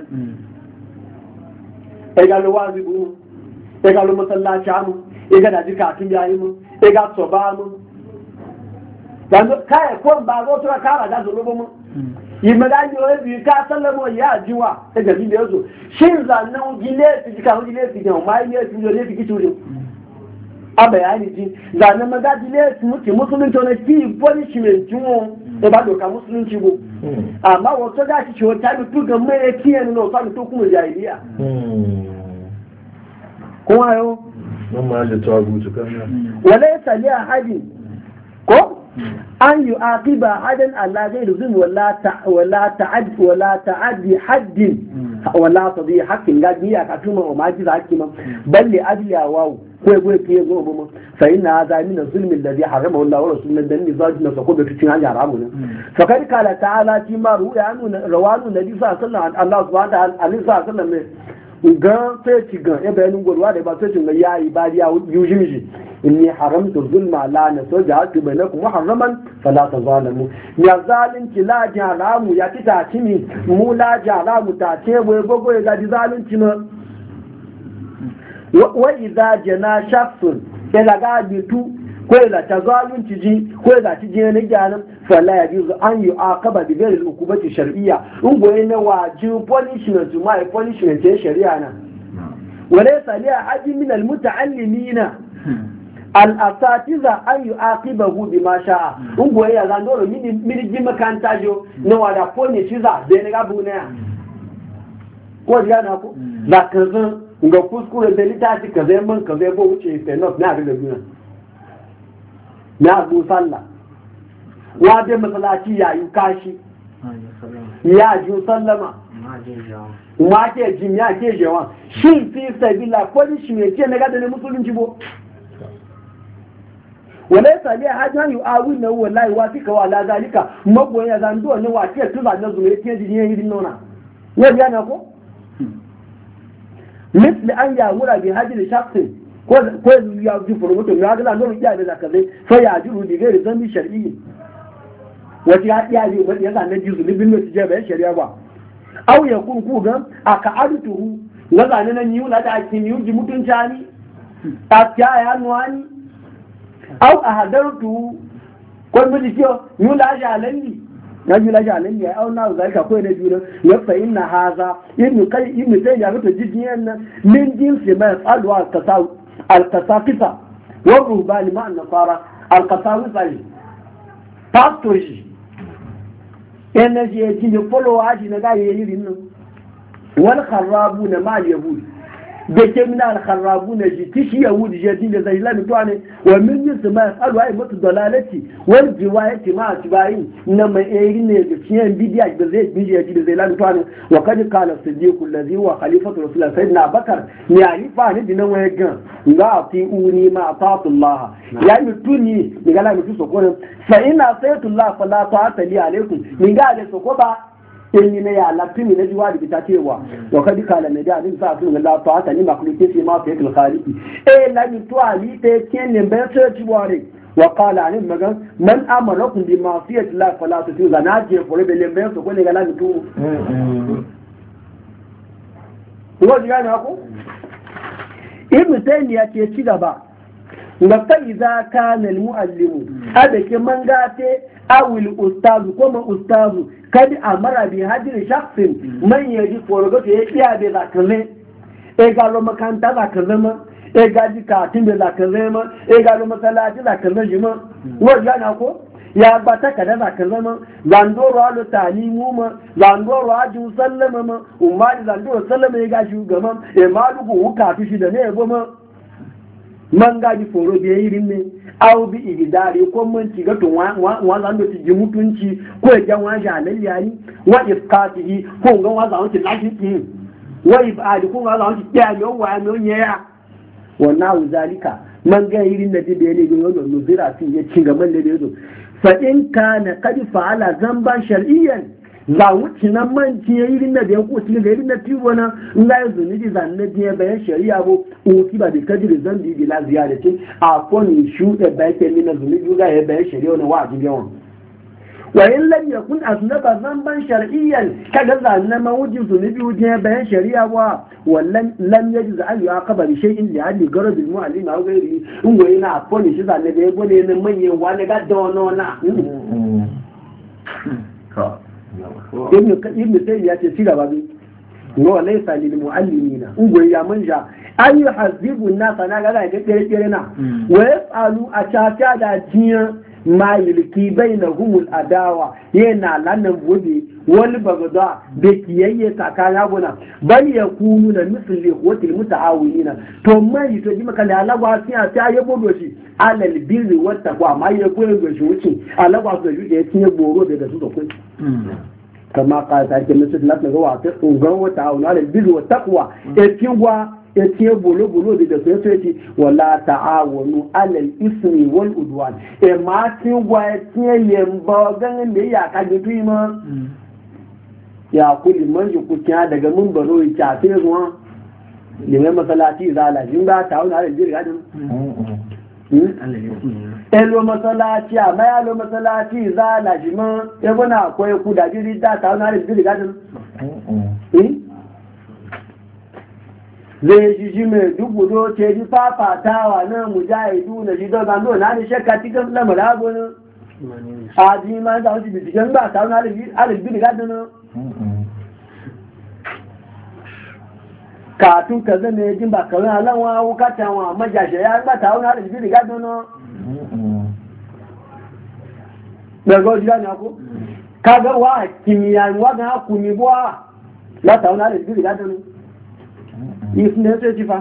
ga lo wazi bu ga lo masallaci mu ga da jika tun yayi mu ga so ba mu dan kai ko ba go to ka ba da zo mu yi magani wa bi ka sallamo ya jiwa ta gabi da yazo shin zannan gile fi ka gile fi da mai ne fi ne fi kitu a bayani ji zannan magaji ne muke musulunci ne ki punishment mu da ba doka musulunci bu amma wato da shi wata mutu ga mai kiyan no sa mutu kuma jahiliya kuma yo mamma da tawagutu kana walaysa li ahadin ko an yi aqiba hadan Allah zai ruzun wala ta'addi haddin wala tadi haqqin gajiya ka tuma wa maji za hakima balle adiya wawo ko go ke zo mu fa inna hadha min zulmi alladhi harama Allah wa rasuluhu dan ni zaji na sako da tucin hanya haramu ne fa kai kala ta'ala fi ma ruya anu rawanu nabi sallallahu alaihi wasallam Allah subhanahu wa ta'ala ga sai ci ga ya bayanin gurwa da ba sai ci ga ya ibadiya yujimi inni haramtu zulma la na so ja tu bainakum muharraman fala tazalamu ya zalunci la jaramu ya kita cimi mu la jaramu ta ce wai gogo ya gaji zalunci na wa idza jana shakhsun ila ga bitu ko ila tazalunci ji ko ila ci je ne ganin fala yajuzu an yu'aqaba bi ghairi al-uqubati shar'iyya ungoye na wajib punishment ma punishment ce shari'a na walaysa li ahadin min al-muta'allimina al-asatiza an yu'aqibahu bima sha'a ungoye ya zan doro mini ji makanta jo na wada punishza da ne gabu ne ko ya na ko da kazan ga kuskure da litafi kazai man kazai bo wuce sai na ga duniya na abu sallah wa dai masalaci ya yi kashi ya ji sallama ma ke jin ya ke jawan shi fi sabila ko shi me ce na gada ne musulunci bo wala sali hajjan yu awi na wallahi wa fika wala zalika magoya zan do ne wa ce tuza na zuwa ke jin yin nona ne biya na ko misli an ya wura bi hajji shakhsin ko ya ji furmuto ya ga nan ya da zakarai fa ya ji rudi gairi zambi shar'i wata ya ji wani ya zanen jizu libin da tije bayan shari'a ba au ya kun ku ga aka adutuhu na zanen nan yi wula da ake yi ji mutunci ni a kya ya nuwani au a hadartu ko miji kiyo yi wula jalalli na ji la jalalli ya au na zalika ko ne juna ya fa inna haza ibn sai ya rubuta jijiyan nan min jinsi ma yasalu al-qasaqisa wa ruhbani ma an-nasara al-qasawisa pastori energy ya ji follow haji na ga yayi rinnu wal kharabuna ma yahud da ke min al kharabuna ji tishi yahud je din da zai lami to ne wa min yusma yasalu ay mutu dalalati wal jiwayati ma tibayin na mai eri ne da ciyan bidiya da zai biji ya ji da zai lami to ne wa kad qala siddiq alladhi huwa khalifatu rasulullah sayyidina abakar ni ali fa ni dinan waye gan ga fi uni ma ta'atullah ya mutuni ni ga la mutu sokorin fa ina sayatullah fala ta'ata li alaikum min ga da sokoba in ne ya latini na jiwa da bita cewa wa kadi kala ne da din sa sun la ta'ata ni makhluqi fi ma fi al-khaliqi la mi to ali te ken ne ben so jiware wa qala alim magan man amarakum bi ma'siyati la fala tutu zanaje fore be le ben so ko ne ga la mi to ko ji ga ko ibn taymiya ke ci gaba ga fa iza kana al-muallimu adake man gate awil ustazu ko man ustazu kadi amara bi hajri shakhsin man yaji forogo ya iya da zakalle e ga lo makanta zakalle ma e ga ji katin da zakalle ma e ga lo masallaci zakalle jima wajen na ko ya bata kada zakalle ma zandoro alu talimu ma zandoro aju sallama ma umma zandoro sallama ya ga shugaban e malugu hukatu shi da ne ebo ma man gaji foro biye irin ne aw bi igidari ko man ci ga to wa zan do ci mutunci ko ya jan wa jalal yani wa ifqatihi ko ga wa zan ci lashi ki wa ibadi ko ga zan ci ya yo wa no ya wa na zalika man ga irin da biye ne go no nuzira fi ya ci ga man da yazo fa in kana qad fa'ala zamban shar'iyyan za wuce nan man tiye irin na biyan ko tiye ga irin na tiwo na in ga yanzu ni di zan na biya bayan shari'a bo uki ba da kadiri zan bi bila ziyaratin a koni shuɗe bayan ke mina zunubi ga ya bayan shari'a na wa'azi yawan wa in lam yakun aznaba zamban shar'iyyan kaga zan na mawujin zunubi wujin bayan shari'a wa wallan lam yajiz an yuqaba bi shay'in li hadi garad al mu'allim aw ghairi in goyi na koni shi zan na biya bone ne manyan wani ga dono na ibn tayyib ya ce siga babu wa laysa lil muallimina ungoyi ya manja an yuhazibu an-nas na ga ga kere na wa yasalu a chacha da jiya ma yulki bainahum al-adawa yana lanan gobe wani bagada da kiyayye tsakanin guna bal yakunu na misli ikhwatil mutaawinina to mai to ji maka da alagwa sai ta yabo doshi alal birri wat taqwa mai ya koyo ga shi wuce alagwa su da ya tinye boro daga su da kai kama ka ta ke misli na ga wa ta ungan wata auna alal birri wat taqwa e tingwa e tiye bolo da su yace ci wala ta'awunu alal ismi wal udwan e ma tingwa e tiye yemba ganin da ya ka gitu ma ya kuli manji kuciya daga mun baro ya cafe ruwa liman masalaci zalajin ba ta wani harin jirga din elo masalaci a mayalo masalaci zalaji ma ya guna akwai kuda jiri da ta wani harin jirga din zai shi shi mai dubudo ce ji fafatawa na mujahidu na ji doga no na da shakka cikin lamar agonin a ji ma za su binciken ba ta wani harin jirga din katun ka zama ya jin ba kawai alanwa wukatan wa majashe ya gbata wani harin jiri gado na daga wajen gani ako kaga wa kimiyya wa ga hakumi buwa lata wani harin jiri gado na ifin da ya ce cifa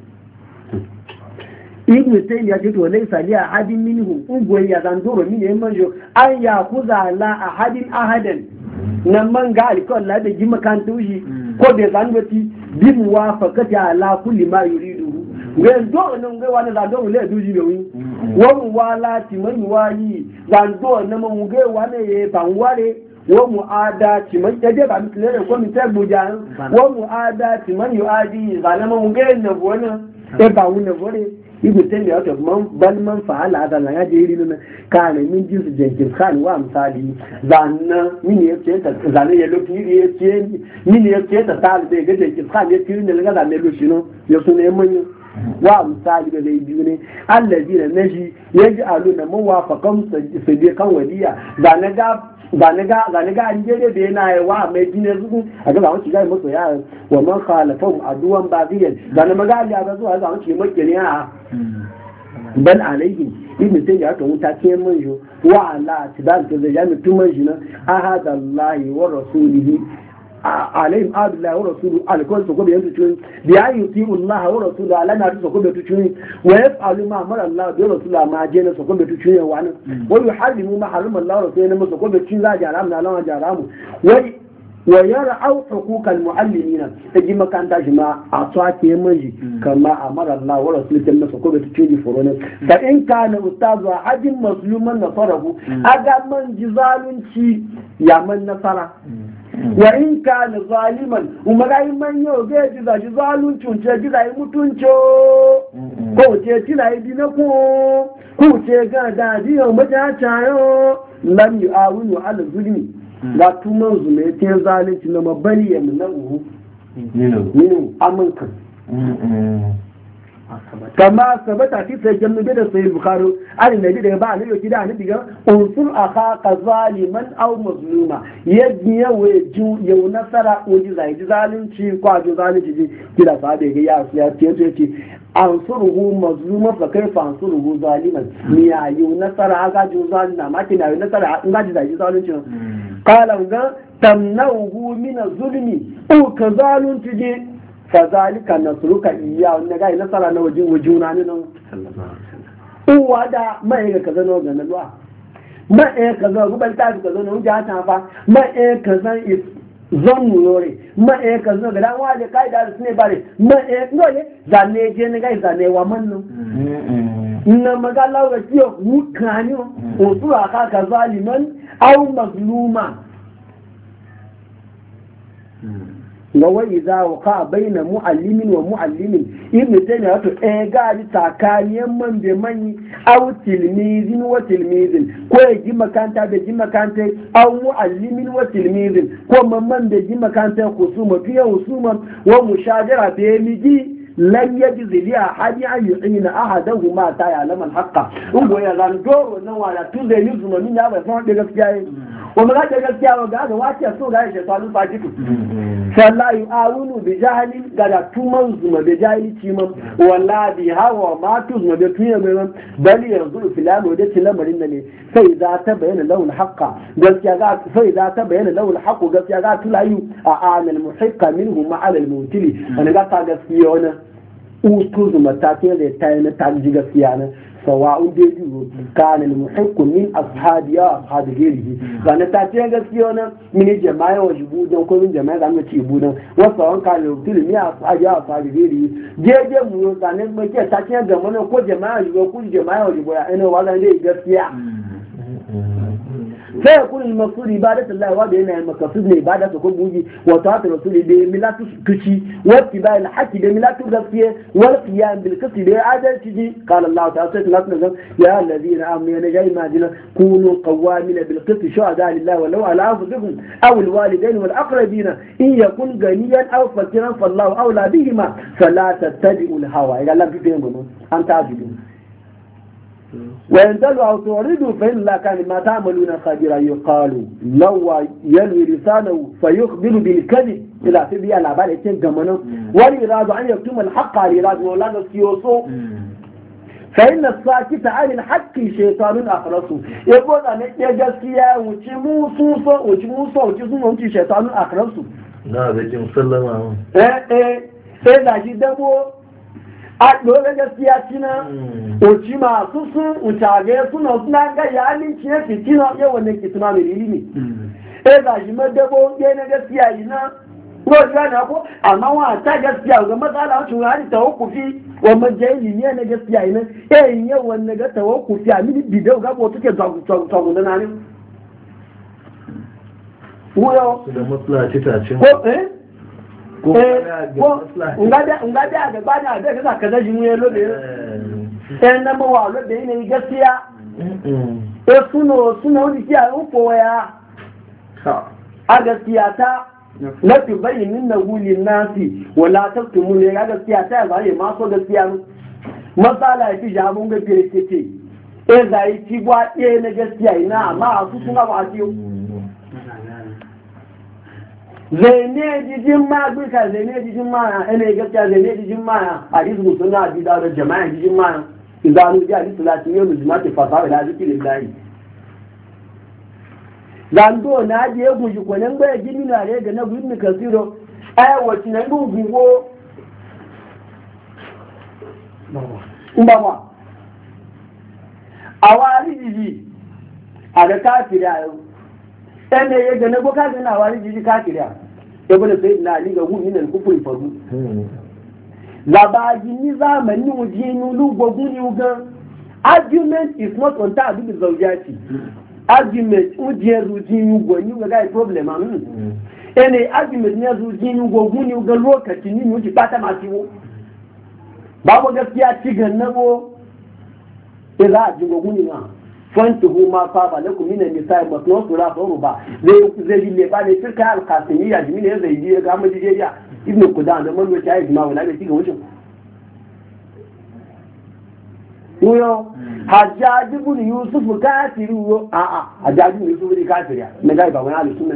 ibn tayyib ya ce to laysa li ahadin minhum ungwai ya zandoro min yan manjo an ya kuza la ahadan nan man ga alkawar la da gima kan tushi ko da zangoti bi muwafaqati ala kulli ma yuridu ga do nan ga wani da do le duji be wi wa wala ti man wali zando nan mun ga wani ye ban ware wa muada ti man da ba mitle ko mi ta buja wa muada ti man yuadi zalama mun ga ne bona e ba wuna bore ibu tende out of man fa'ala da la yaje iri nuna kana min jinsu jenkins khan wa misali zanna min yace ta zanna ya loki yace min yace ta tal be ga jenkins khan ya tiri ne ga da ne lo shino ya sunne manyo wa misali ga dai biyu ne allazina naji yaj'aluna muwafaqan sadiqan waliya zanna ga an jere da yana yi wa mai jini zuku a ga zawon shiga maso ya wa man khalafahum aduwan bagiyan zanna magali a zuwa zawon shi makini a bal alaihi ibn tayyib to wuta ce mun jo wa ala tidal to da jami tun mun jina ahada allahi wa rasulihi alaihim abdullahi wa rasuluhu alkon so ko be yantu tun bi ayyuti allah wa rasuluhu ala na so ko be tun wa yaf'alu ma amara allah bi rasuluhu ma je na so ko be tun wa nan wa yuharrimu ma harama allah wa rasuluhu so ko be tun za jaram na lawan jaramu wa yar'au huquqal muallimina taji makanta shi ma a tsake maji kama amara Allah wa rasuluhu masa ko bai tuci furona da in kana ustazu hajin musliman nasarahu aga man jizalunci ya man nasara wa in kana zaliman umarai man yau ga jiza zalunci ce jiza yi mutunci ko ce tina yi dinako ko ce ga da diyo mutacha yo lam yu'awinu ala zulmi ga tuman zume ya ce zalunci na mabali ya muna uhu ninu aminka kama sabata fi sai jamnu da sai bukhari an nabi daga ba annabi gida annabi ga unsur akha zaliman aw mazluma yadni yau nasara waji zai zalunci ko ji zalunci ji kida sabe ga ya ce ansuruhu mazluma fa kaifa ansuruhu zaliman ni yau nasara ga ji zaluna ma kina yau nasara in ga ji zai zalunci qala ga tamnauhu min az-zulmi o ka zalunci ji fazalika nasruka iya wanda ga nasara na wajuna ne nan uwa da mai ga kaza no ga nalwa mai kaza gubal ta kaza no ja ta fa mai kaza is zon yore mai kaza ga dan wale kai da su ne bare mai ngole zane je ne ga zane wa manno inna magalla wa kiyo mukani o tura ka zaliman aw mazluma wa idza waqa baina muallimin wa muallimin ibn taymiya wato ga ji tsakaniyan man be mani aw tilmizin wa tilmizin ko ya ji makanta da ji makanta aw muallimin wa tilmizin ko man da ji makanta husuma fiye husuma wa mushajara be miji lan yajzi li ahadi an yu'ina ahadahuma ta ya'lam al-haqqa ungo ya zan doro nan wala tun da yuzu min ya bai san da gaskiya yi wa ma ga gaskiya wa ga wace so ga shi tsalu fakitu sallahi awunu bi jahili ga tuman zuma bi jahili ciman wallahi hawa ma tuzma bi tunya mai bali yanzu filano da tilamarin ne sai za ta bayyana lahu al-haqqa gaskiya ga sai za ta bayyana lahu al-haqqu gaskiya ga tulayu a anal muhiqqa minhu ma ala al-mutili ana ga ta gaskiya wannan utu zuma ta ce da ta yi na ta ji gaskiya nan sawa'un da yi kana al-muhiqqu min ashabi ya ashabi ghairihi kana ta ce gaskiya nan mini jama'a wa jibudan ko min jama'a zamu ci budan wasu an ka rubutu mi ashabi ya ashabi ghairihi jeje mu kana mai ke ta ce ga mana ko jama'a jibo ko jama'a wa jibo ya ina wala dai gaskiya sai yakun al-maqsud ibadatu Allah wa bayna al-maqsud ne ibadatu ko buji wa ta'at rasul bi milatu tuci wa tibai al-haqq bi milatu gaskiya wal qiyam bil qist bi adalci ji qala Allah ta'ala sai ya alladhina amanu ya jai majina kunu qawamin bil qist shuhada lillahi wa law ala anfusikum aw al-walidayn wal aqrabin in yakun ganiyan aw fakiran fallahu awla bihima fala tattabi'u al-hawa ila lam tu'minu an ta'budu ويندلوا أو توردوا فإن لا كان ما تعملون خبيرا يقالوا لو يلوي لسانه فيخبر بالكذب إلى تبيع العبال يتين كمانا والإراد أن يكتم الحق على إراد مولانا سيوسو فإن الساكت عن الحق شيطان أخرسه يقول أن يجسيا وشموسو شيطان أخرسه na da jin sallama sai da shi dabo a dole gaskiya cina oci masu sun utage suna ga yalin ciye fitina yawan ne kituna mai ilimi da shi madabo ɗaya na gaskiya yi na rojiya na ko amma wa ta gaskiya ga matsala wacce wani tawakkufi wa majayi ne na gaskiya yi na yawan na ga tawakkufi a mini bidau ga ko suke tsagun da na ne wuyo da matsala ce ta ce ko nga da ga bana da kaza kaza ji mu yelo da na mawa lo da ne gaskiya suno wani kiya ko ya a gaskiya ta la tubayyin na gulin nasi wala taktumu ne ga gaskiya ta ba ne ma so gaskiya masala ya fi jabun ga bire ce zai ci gwa na gaskiya ina amma su suna ba ciyo zane jijin ma duka zane jijin ma ene gaskiya zane jijin ma hadisi musulma abi da jama'a jijin ma idan ji hadisi lati yau jama'a ta fasa da zikirin lahi zando na je guji konan baya gini na re ga na ibn kasiro ai wacin nan gugo baba awari jiji a da kafira yau ɗan ya gane ko kafin na wani jiji kafira ya bada sai na ali ga gun yinan kufuri faru labaji ni zamani wujinu lugo guni uga argument is not on ta bi zaujati argument uje rujinu go ni ga problem am ene argument ne rujinu go guni uga lokaci ni muji bata ma ciwo babu gaskiya ci gannabo sai za a ji go guni ma fantuhu ma fa lakum min an-nisa'i masna sura ruba zai yi leba ne firka al-qasimiyya jimi ne zai yi ga majijeriya ibnu qudan da manzo ta yi ma wala bai cikin wucin yo hajjaj ibn yusuf kafiru hajjaj ibn yusuf ne kafiriya me ga ba wani al-sunna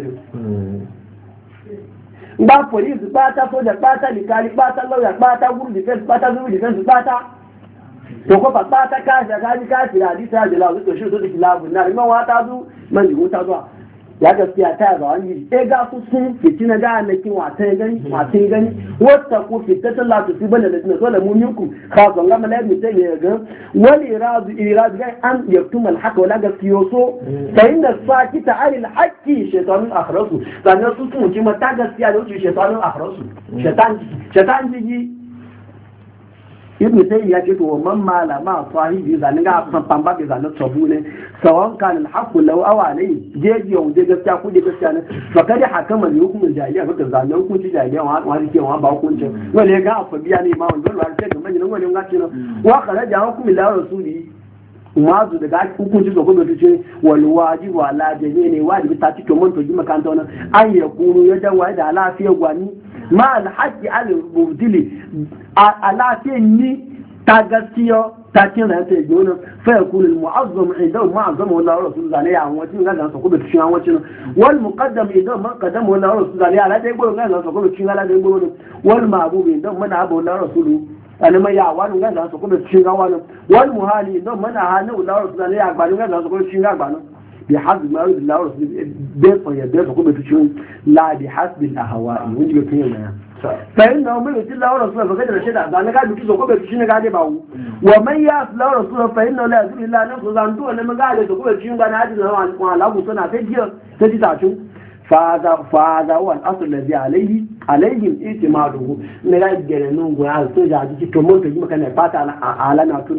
ba police ba ta so da ba ta likali ba ta lawyer ba ta guru defense ba ta zuru defense ba ta to ko ba ta kaja gaji kafira hadisi ya jalawu to shi to da kilabu na imam wa ta zu man ji ta zuwa ya gaskiya ta ga wani ga su sun fitina ga annakin wata gani wata ko fitata la tu sibana da tuna dole mun yinku ka zo ga malai mu sai ga wal irad ga an yaktum al haqq wala gaskiyo so fa inna sakita al haqqi shaytanun akhrasu sanan su sun ji mata gaskiya da wuce shaytanun akhrasu shaytan ji ibn sai ya ce to man malama sahibi zan ga pamba be zan tsabu ne sawan kan alhaqu law awalai jeje wanda gaskiya ku da gaskiya ne fa kada hakama ne hukumin jahiliya ba zan hukunci jahiliya wa ke wa ba hukunci wale ga fa biya ne ma wanda ba sai ga manyan wale ga ce wa kharaja hukmi la rasuli mazu daga hukunci ga gwamnati ce wal wajibu ala jami'i ne wajibi ta cikin mun to ji makanta wannan an ya kunu ya dawa da lafiya gwani ma al haqqi al mubdili a lafiya ni ta gaskiya ta kin da ta yi wannan fa yakunu al mu'azzam inda mu'azzam wala rasul zane ya wacin ga su kuma cikin wacin wal muqaddam idan man qaddam wala rasul zane ya la dai gurin ga su kuma cikin la dai gurin wal ma'bub idan man abu wala rasulu ana mai ya wani ga za su kuma cikin wani wal muhali don mana hanu da wasu da ya gbanu ga za su kuma cikin gbanu bi hasbi ma yurid la rasul be fa ya be ko be cikin la bi hasbi al ahwa'i mun ji kin yana fa inna umma yurid la rasul fa kada shida da ga duki so ko be cikin ga dai bawo wa man ya la rasul fa inna la yurid la nafsu zan to ne mun ga da ko be cikin ga na hadin wa la ku suna ta jiya ta ji ta tun فهذا هو الأصل الذي عليهم اعتماده نرى الجنون وعلى السجع دي كمون تجي مكان يفات على ناتنا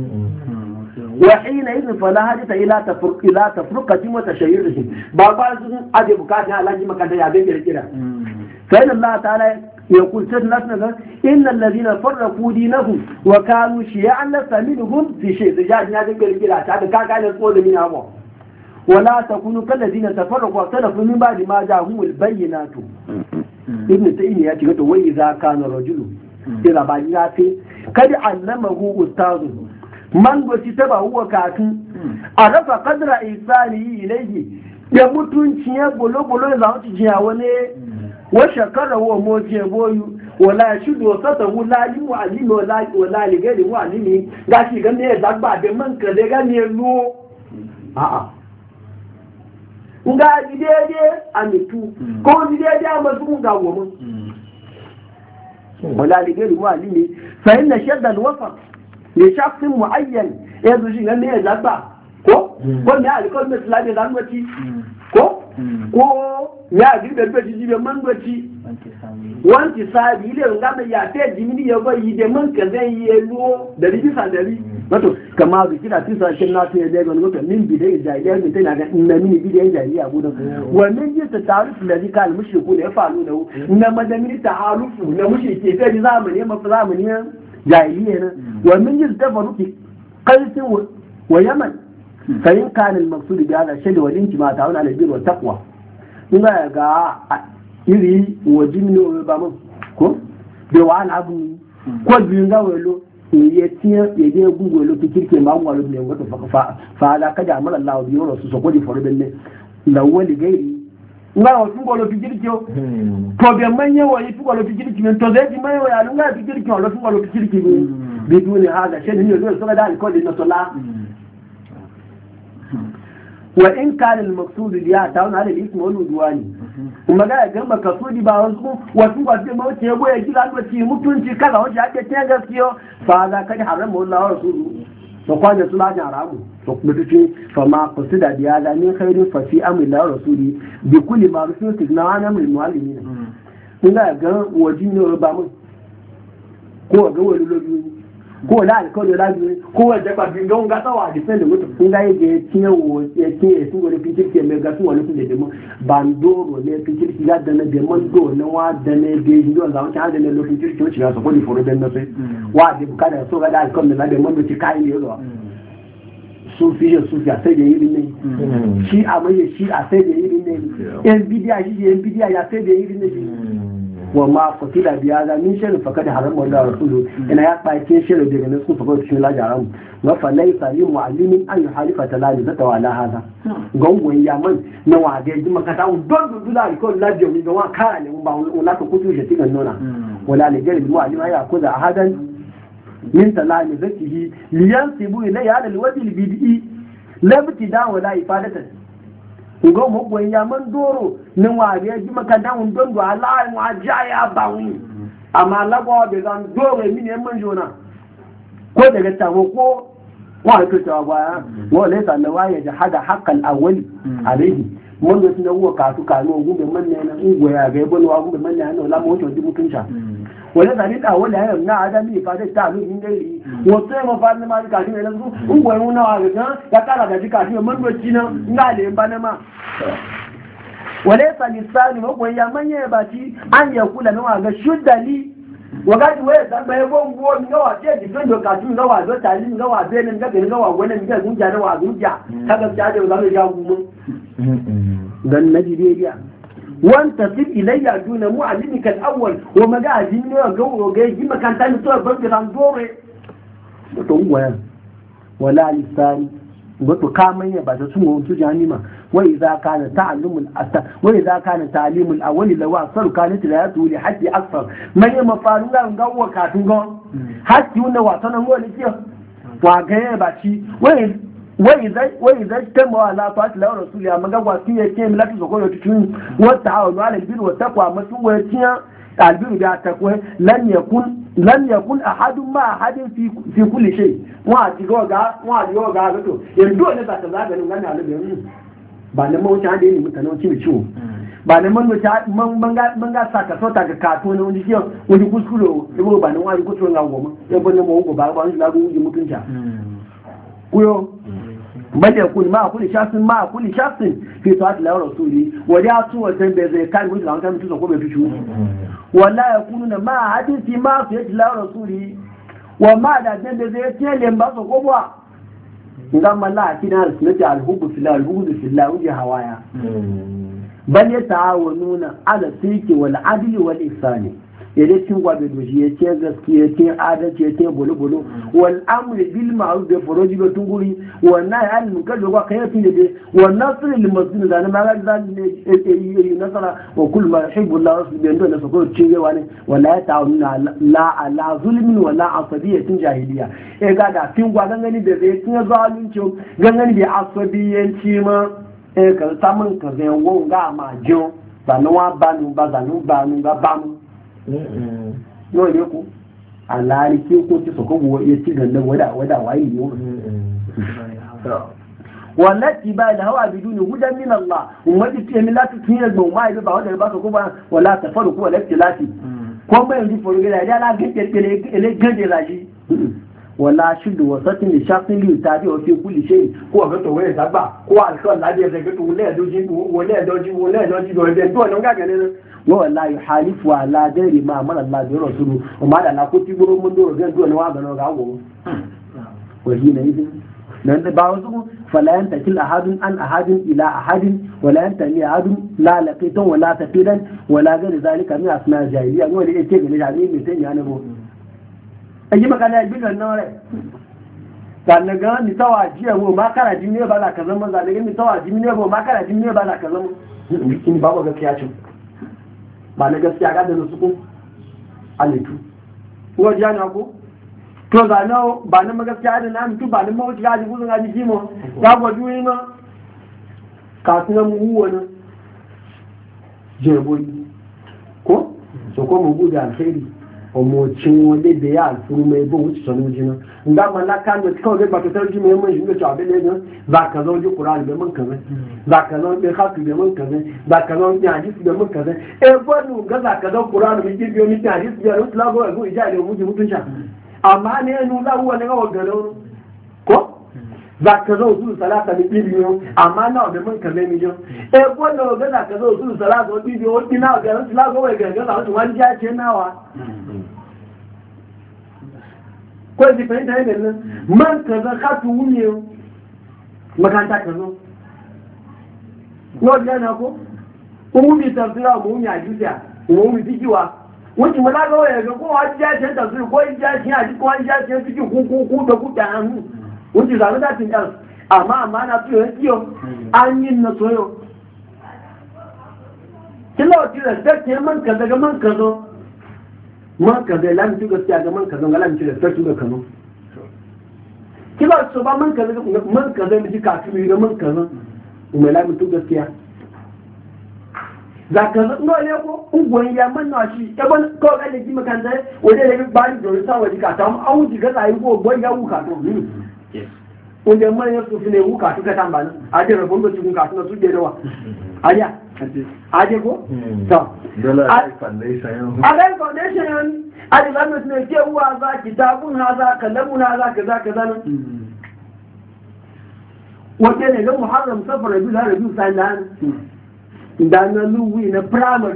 وحينئذ فلا حاجة إلى تفرقة وتشيرهم بابا أدي بكاتي على جي مكان يابين كده فإن الله تعالى يقول سيدنا إن الذين فرقوا دينهم وكانوا شيعا لست منهم في شيء رجال نادين كده هذا كان يقول من أبوه ولا تكونوا كالذين تفرقوا واختلفوا من بعد ما جاءهم البينات ابن تيمية يقول وإذا كان الرجل إذا بيناته قد علمه أستاذ من وسيتبه هو كاتو عرف قدر إحسانه إليه يموتون شيئا بلو إذا أنت جاواني وشكره وموجه بويو ولا يشد وسطه لا لمعلم ولا لغير معلم قاشي غني يزاق بعد من كده غني يلو nga jidede amitu ko jidede amazu nga womo wala ligeri mwalimi fa inna shadda alwasf li shakhs muayyan yazu shi ne ya zaba ko ne alkol misalade dan wati ko ya gibe be jibe man wati wanti sabi ile ngame ya te jimini ya bayi de man ka zai yelo da bisa dari wato kama da kira tisa shin na ta yadda wani mutum min bidai jahiliya min tana ga inna min bidai jahiliya gudan wannan yin ta tarif da zika al mushriku ne ya faru da na madamini ta'alufu na mushrike sai zamani mafi zamani jahiliya ne wannan yin ta faru ki qais wa yaman fa in kana al maqsud bi hada shay wa intima ta'awun ala bir wa taqwa ina ga iri wajin ne ba mu ko da wani abu ko biyu ga welo ya tiya ya je gugu lo fikirke ma wani ne wato fa ala kada amara Allah bi rasul so ko di foro benne lawali gairi nga o tungo lo fikirke to be manye wo yi tungo lo fikirke men to zai manye wo ya lunga fikirke lo tungo lo fikirke bi duni hada shay ne yo so da alko di no tola wa in kana al maqsud ya ta'awun ala al ism wal udwani kuma ga ga makasudi ba wasu wasu wasu ma wace yabo ya kira ba ci mutunci kaza wace ake ce gaskiya fa za ka haramu Allah wa rasulu to kwanje su la haramu to mutunci fa ma qasida biya da min khairin fa fi amri Allah wa rasuli bi kulli ma rusul tigna ana min muallimin kuma ga wajin ne ba mu ko ga wani lobi ko da alkawari da biyu ko wanda ba bin don ga tsawa da sai da mutum kun ga yake ciwo yake sun gore fikirke mai ga sun wani kun da demo bandoro ne fikirki ga da na da man do na wa da ne da yi don zaman ta da ne lokacin fikirki wuce ga su ko ni foro dan na sai wa da bukada so ga da alkawari da man do ci kai ne yawa sufiya sai da yi ne shi a mai shi a sai da yi ne yan bidiya ya sai da yi ne wa ma qutila bi hadha min sharri faqad harama Allah rasuluhu ina ya baike sharri daga nan sun fara cikin lajaran wa fa laysa li mu'allimin an yuhalifa talalizata wa la hadha gongon yaman na wa ga ji makata don dula ko lajiyo mi ga wa kara ne ba wala ka kutu shi tigan nona wala li gari mu'allim ya kuza ahadan min talalizatihi liyansibu ilayya ala alwajhi albid'i la ibtida wala ifadatan ngo mo gwen ya man doro ni wa re ji maka dan don do ala wa jaya bawi amma lagwa be dan doro mi ne man jona ko daga tawo ko wa to tawa ba wa le san wa ya hada haqqal awwali alayhi mun da tunan wa ka to ka no gumbe man ne na ngo ya ga bon wa gumbe man ne na la mo to di mutunta wala zalil awwal ya na adami fa da ta lu min gairi wato ma fa na ma ka shi ne su ungwai mu na ga ya kara da ka shi man doci na ngale ba na ma wala lisani ma ko ya manye ba ci an ya kula na ga shuddali wakati wewe sasa hebo nguo ngawa je difendo katu ngawa zo tali ngawa bene ngawa gona gunja na wa gunja kaga jaje zamu ya gumu dan najiriya wanta sib ilayya duna mu'allimika al-awwal wa magajin ne ga yi makanta ne to ban da dore to ngwaya wala lisani wato kamanya ba ta sumo su janima وإذا كان تعليم الأول لو أكثر كانت رأيته لحد أكثر من يمفارنا نقوى كاتنغا حتى ينواتنا هو لكيه وعقيا باشي وإذا اجتمعوا على طاعة الله ورسوله أما قوى كيه كيه لا تسوكوا يتشون والتعاون على البر والتقوى مسوى يتشين البر بالتقوى لم يكن أحد مع أحد في كل شيء وعدي يوغا يمدو أن تتزاق نغني على البر ba na mawuce hada yi mutane wacce mai ciwo ba na man ga saka sauta ga kato na wani kiyon wani kuskure yabo ba na wani kuskure ga goma yabo na mawu ba wani lagu wuce mutunca kuyo bada ya kuli ma kuli shafin fi sa'ad la rasuli wani ya su wajen bai zai kai mutu da wani mutu ko bai fi wala ya kunu na ma hadisi ma su yaji la rasuli wa ma da dan da zai tele ba su ko ba ngamba la kina sunnati al-hubbu fillah al-bughd fillah wuji hawaya bal yata'awanuna ala sirki wal adli wal ihsani yadda cin gwabe doshi ya ce gaskiya ce adalci ya ce bolo-bolo wal amri bil ma'ruf da furoji da tunguri wannan ya alimin kajo kwa kan yafi da wannan sirri limasin da na magana da ne yi nasara wa kul ma yuhibbu Allah rasul bi ndo na sako cinyewa ne wala ya ta'awuna la ala zulmin wala asabiyatin jahiliya ga da fin gwa gangani da zai tin zalunci gangani da asabiyanci ma ka samun ka zai wonga ma jo ba nawa banu ba zanu banu ba bamu yau ne ku alhali ke ko ci soko buwa iya ci gandan wada waye ne wallati ba da hawa biduni hudan min Allah ummati ce min lati tun ya goma ba wanda ba ka ko ba wala tafaru ko wala tilati ko mai yanzu foro gida ya la gake ele gade raji wala shudu wasatin li shaqin li tabi wa fi kulli shay ko ga to waye sabba ko alkon la da ga to wala doji do de to non ga gane wallahi halifu ala gari ma mana Allah da rasulu amma da na ko tiburo mun do ga do ne wa ga no ga go wahi ne idin nan da ba wasu fala yanta kil ahadun an ahadin ila ahadin wala yanta ni ahadun la laqitan wala tafidan wala gari zalika min asma jahiliya ne wanda yake ga jami'i mai tanya ne bo ayi magana bi ga nore kan ga ni tawajiya wo ma kara jinne ba za ka zama zalimi ni tawaji ne bo ma kara jinne ba za ka zama kin ba ga kiyaci ba na gaskiya ga da su kun alitu ko jana ko to ga no ba na gaskiya da na mutu ba na mawuci ga ji gudun ga ji mo ga go duyi ma ka tuna mu wani jeboyi ko so ko mu gudu alheri o mo cin wole da ya alfuru mai bo wuce sanu jina nga malaka no ko ga ba ta tarji mai mun shi ga abin ne za ka zo ji qur'ani da mun kaza za ka zo bi khatu da mun kaza za ka zo ji hadisi da mun kaza e bonu ga za ka zo qur'ani bi ji biyo ni hadisi da rusul lago ga ija da mu ji mutunta amma ne nu la huwa ne ga garo ko za ka zo su salata da bidiyo amma na da mun kaza mi jo e bonu ga za ka zo su salata da bidiyo ina ga rusul lago ga za su wani ja ce nawa ko ji fahimta ne nan man kaza khatu wuni makanta kazo no dia na ko umumi tafsira mu nya juja umumi tikiwa wani mala ga waya ga ko haji ya ce tafsir ko ya ce haji ko ya ce fiki ku da ku da hannu wani zamu da tin dan amma na tuyo kiyo an yin na soyo kila ti respect ne man kaza ga man kazo man kaza lam tu gaskiya ga man kaza ga lam tu respect ga kano kila so ba man kaza miji ka tumi ga man kaza mai lam tu gaskiya za ka zo no ne ko ungon ya man na shi e ban ko ga da ji makanta wanda da ba ni do sa waji ka ta mu an ji ga sai ko gon ya wuka to wanda man ya su ne wuka to ka tamba a da rabon da cikin ka to su da dawa aya aje ko to dala foundation a foundation a da zamu ne ke uwa za kitabun haza kalamun haza kaza nan wanda ne ga muharram safar rabiul sa'an da na luwi na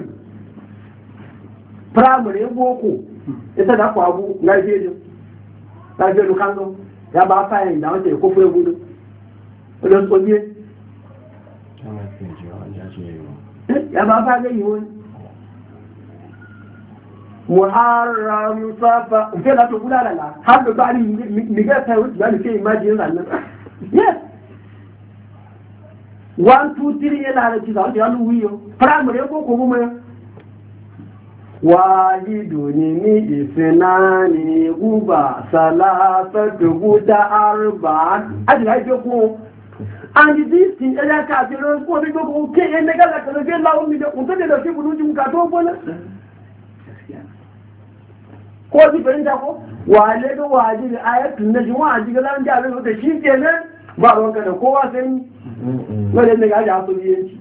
primary boko ita da ku abu na jeju kango ya ba fa yin da wata ko fe gudu don soje ya ba fa ga yiwo muharram safa ke la to bulala la har da bari mi ga sai wuce da ke imagine nan yes 1 2 3 yana da ci da wata luwi yo primary boko mu mai waliduni ni isinani guba salasatu guda arba'an adi la ife kun and this thing ela ka ti ro ko bi go ke en ga la ka ge la o mi de un to de lo si bulu ji ka to bona ko bi ben da ko wale do waji ayatun najm waji ga lan ja lo da shi kenan ba ruwanka da kowa sai ni wale ne ga ja so biyanci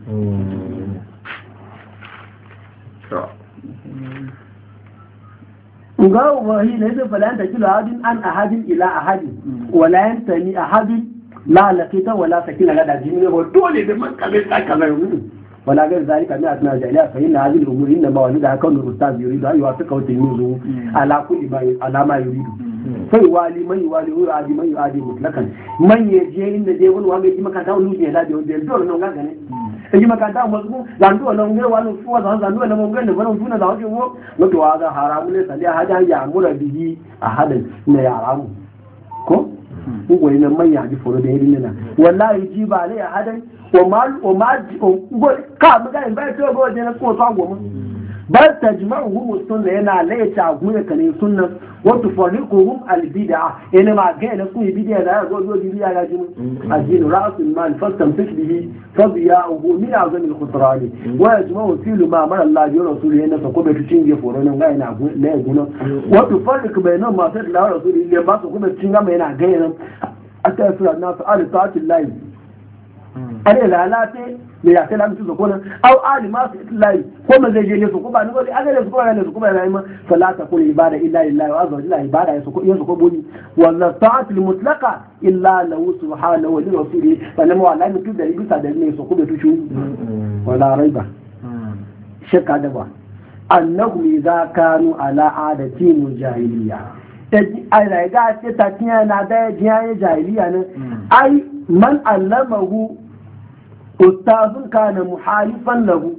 ngawo wahi ne da falanta kilo hadin an ahadin ila ahadin wala yantani ahadin la laqita wala sakina la dajin ne ba dole da man kabe tsaka mai rudu wala ga zalika ne atna jaliya fa inna hadhihi al-umuri inna ma walida kanu ustaz yuridu ayu wa fika wata yuzu ala kulli ma alama yuridu sai wali man wali hu adi man adi mutlakan man yaje inda je wani wanga ji makanta wani ne da dole non ga ne ji makanta mu zandu non ga wani fuwa zandu na mun ga ne bana tuna da waje mu wato ga haramu ne sai haja ya mura bihi a hadin ne ya haramu ko ko ne man ya ji foro da irin nan wallahi ji ba ne a hadin o ma ka mu ga in bai to go je na ko to agwo mu bal tajma'uhum sunna yana laita gune kane sunna wa tufarriquhum al bid'ah ina ma ga ina ku bid'a da go bid'a ga jimu ajin ra'sul mal fastamsik bihi fadiya'uhu min azam al khutran wa yajma'u fi'lu ma amara Allah wa rasuluhu yana ko be tucin ge foro nan ga ina le guna wa tufarriqu bainahum ma fa Allah wa rasuluhu le ba su kuma cin ga mai yana ga yana atafira nasu al ta'atillahi ale lalate me ya tela mutu ko nan aw alima su itlai ko ma zai je ne su ko ba ni gode aga ne su ko ba ne su ko ba ne ma salata kul ibada illa lillahi wa azza wa jalla ibada ya su ko su ko boni wala ta'at al mutlaqa illa lahu subhanahu wa rasulihi sannan wa la mutu da bisa da ne su ko be tushu wala raiba shakka da ba annahu idza kanu ala adati mujahiliya ai ga ce ta tiya na da jahiliya ne ai man allamahu ustazun kana muhalifan lahu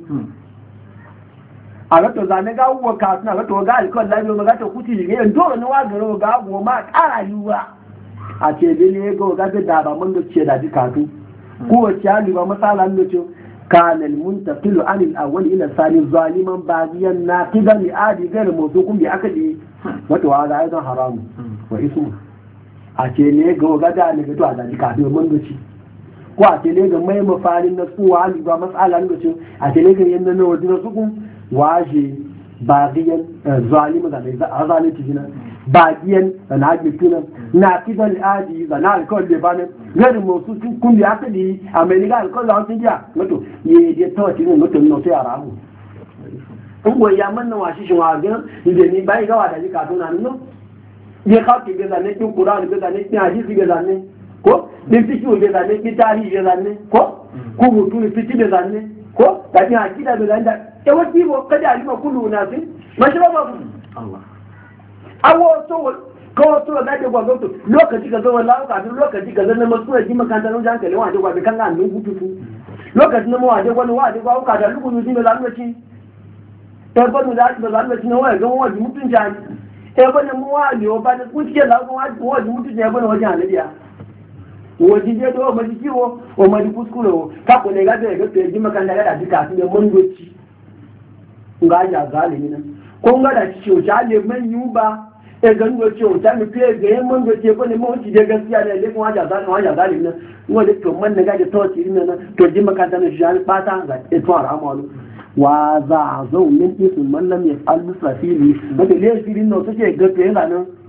a rato zane ga uwa kasu na rato ga alkawar labiyo ma gata kuti ne yan dole ne wa garo ga abuwa ma kara yiwuwa a ce bele ga ga da ba mun da ce da jikatu kowace hali ba matsala ne ce kana almuntaqilu an al-awwal ila thani zaliman bagiyan naqidan li adi gar mawdukum bi akadi wato wa ga aidan haram wa ismu a ce ne ga da ne ga to a da jikatu mun da ci ko a tele ga mai mafarin na tsuwa ali ba matsala ne ce a tele ga yanda na wajen su kun waje bagiyan zalima da ne zalunci jina bagiyan na hajjituna na kidan adi da na alkawar da ba ne garin masu kun da aka di a mai niga alkawar da wasu jiya wato ya je ta wace ne mutum na sai a ramu in kuwa ya manna washi shi wa gan inda ni bai gawa da jika tuna nan ya kawo ki gaza ne kin kura ne gaza ne kin hadisi gaza ne ko din fiki o da ne ki tarihi da ne ko ko mutu ne fiki da ne ko da ni akida da da e wati bo kada alima kullu nasin mashraba Allah awo to ko to da ke gwa goto lokaci ga zo wallahi ka lokaci ga zan masu ji makanta nan jan kale wa je gwa kan nan gututu lokaci na wa je gwa ka da lugu ni da lokaci e ba mu da lokaci na wa ga wa ji mutun jani e ba ne mu wa ne ba da ku ce la wa ji mutun jani ba ne wajen halabiya wajije do ma jiwo o ma di kuskure o ka ko ne ga da ga te jima kan daga da dika su da mun doci nga ya zalimi nan ko nga da ci o ja le man yuba e ga ngo ci o ja mi pe ga mun doci ko ne mun ci da gaskiya da le ko ja zalimi nan ngo da to man daga da to ci nan to jima kan da ne ja ba ta ga e to ara amalu wa za zo min isin man lam yaf'al misrafili da le firin no take ga te nan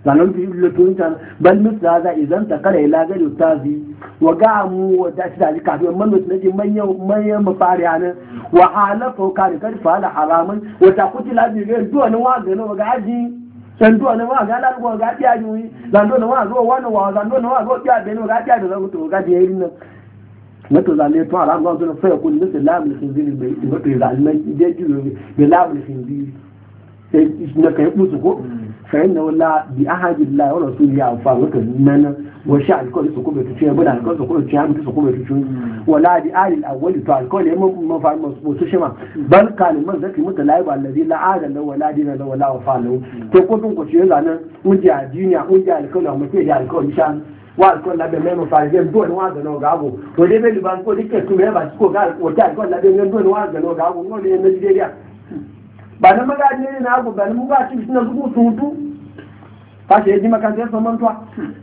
zanen fi lutun can bal misla za idan ta kare ila gari tazi wa ga mu wa da shi da kafin man mutum ne manyan mafari anan wa halafa ka da karfa ala haramun wa ta kutila bi ga duwan wa ga no ga aji san duwan wa ga la go ga tiya yi zan duwan wa zo wani wa zan duwan wa zo tiya da no ga tiya da zo to ga tiya irin nan wato zane to ala ga zo fa yakun misal lam al khinzir bi wato zalman je ji bi lam al khinzir sai na kai musu ko فإنه والله بأحد الله ورسوله يعفى وكذننا وشاء الكل سكوبة تشوي بدأ الكل سكوبة تشوي سكوبة تشوي ولا بآل الأول فالكل ما فعل مصوشما بل كان من ذلك المتلاعب الذي لا عاد له ولا دين له ولا وفاء له تقول لكم شيء لنا ونجي الدنيا ونجي الكل هم تيجي الكل مشان والكل لا بين مفارقين دون واحد لو جابوا ودي بيلبان كل كده كم يبغى تقول قال وجاء الكل لا بين دون واحد لو جابوا نقول نجديا ba na magaji ne na abu ba na muga ci suna zuku tutu ka ce ji makantar saman tuwa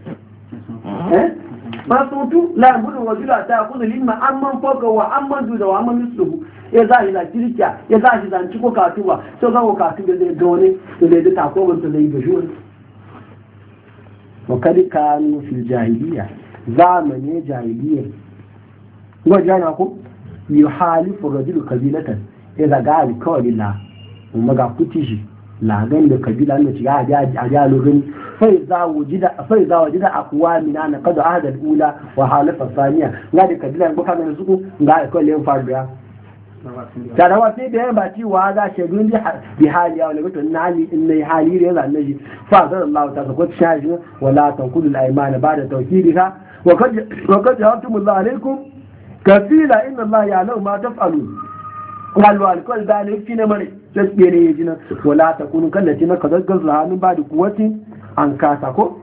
ba tutu la gudun wajula ta kudu limma an man foka wa an man duda wa an man nusuhu ya za shi kirkiya ya za shi zanci ko katuwa so ga ko katu da zai gane da zai da takobin ta zai gashi wani wa kadi kanu fil jahiliya zamanin jahiliya gwajana ko yuhalifu rajulu kabilatan ya zaga alkawari la maga kuti shi lagan da kabila ne shiga a jalo gani sai za wajida aqwa min ana qad ahada al-ula wa halafa thaniya ga da kabila ko kaga ne su ga ko len farbiya tarawa sai da ba ci wa za shi gun bi hali ya wala to nali in hali ne za naji fa Allah ta ko shaji wala tanqulu al-aymana ba'da tawkidiha wa qad ja'altumullahu alaykum kafila inna Allah ya'lamu ma taf'alun qalu al-kul da ne fi ne mare gaskiya ne ya jina wala ta kunu kallaci na kazar gazla hannun ba da kuwatin an kasa ko?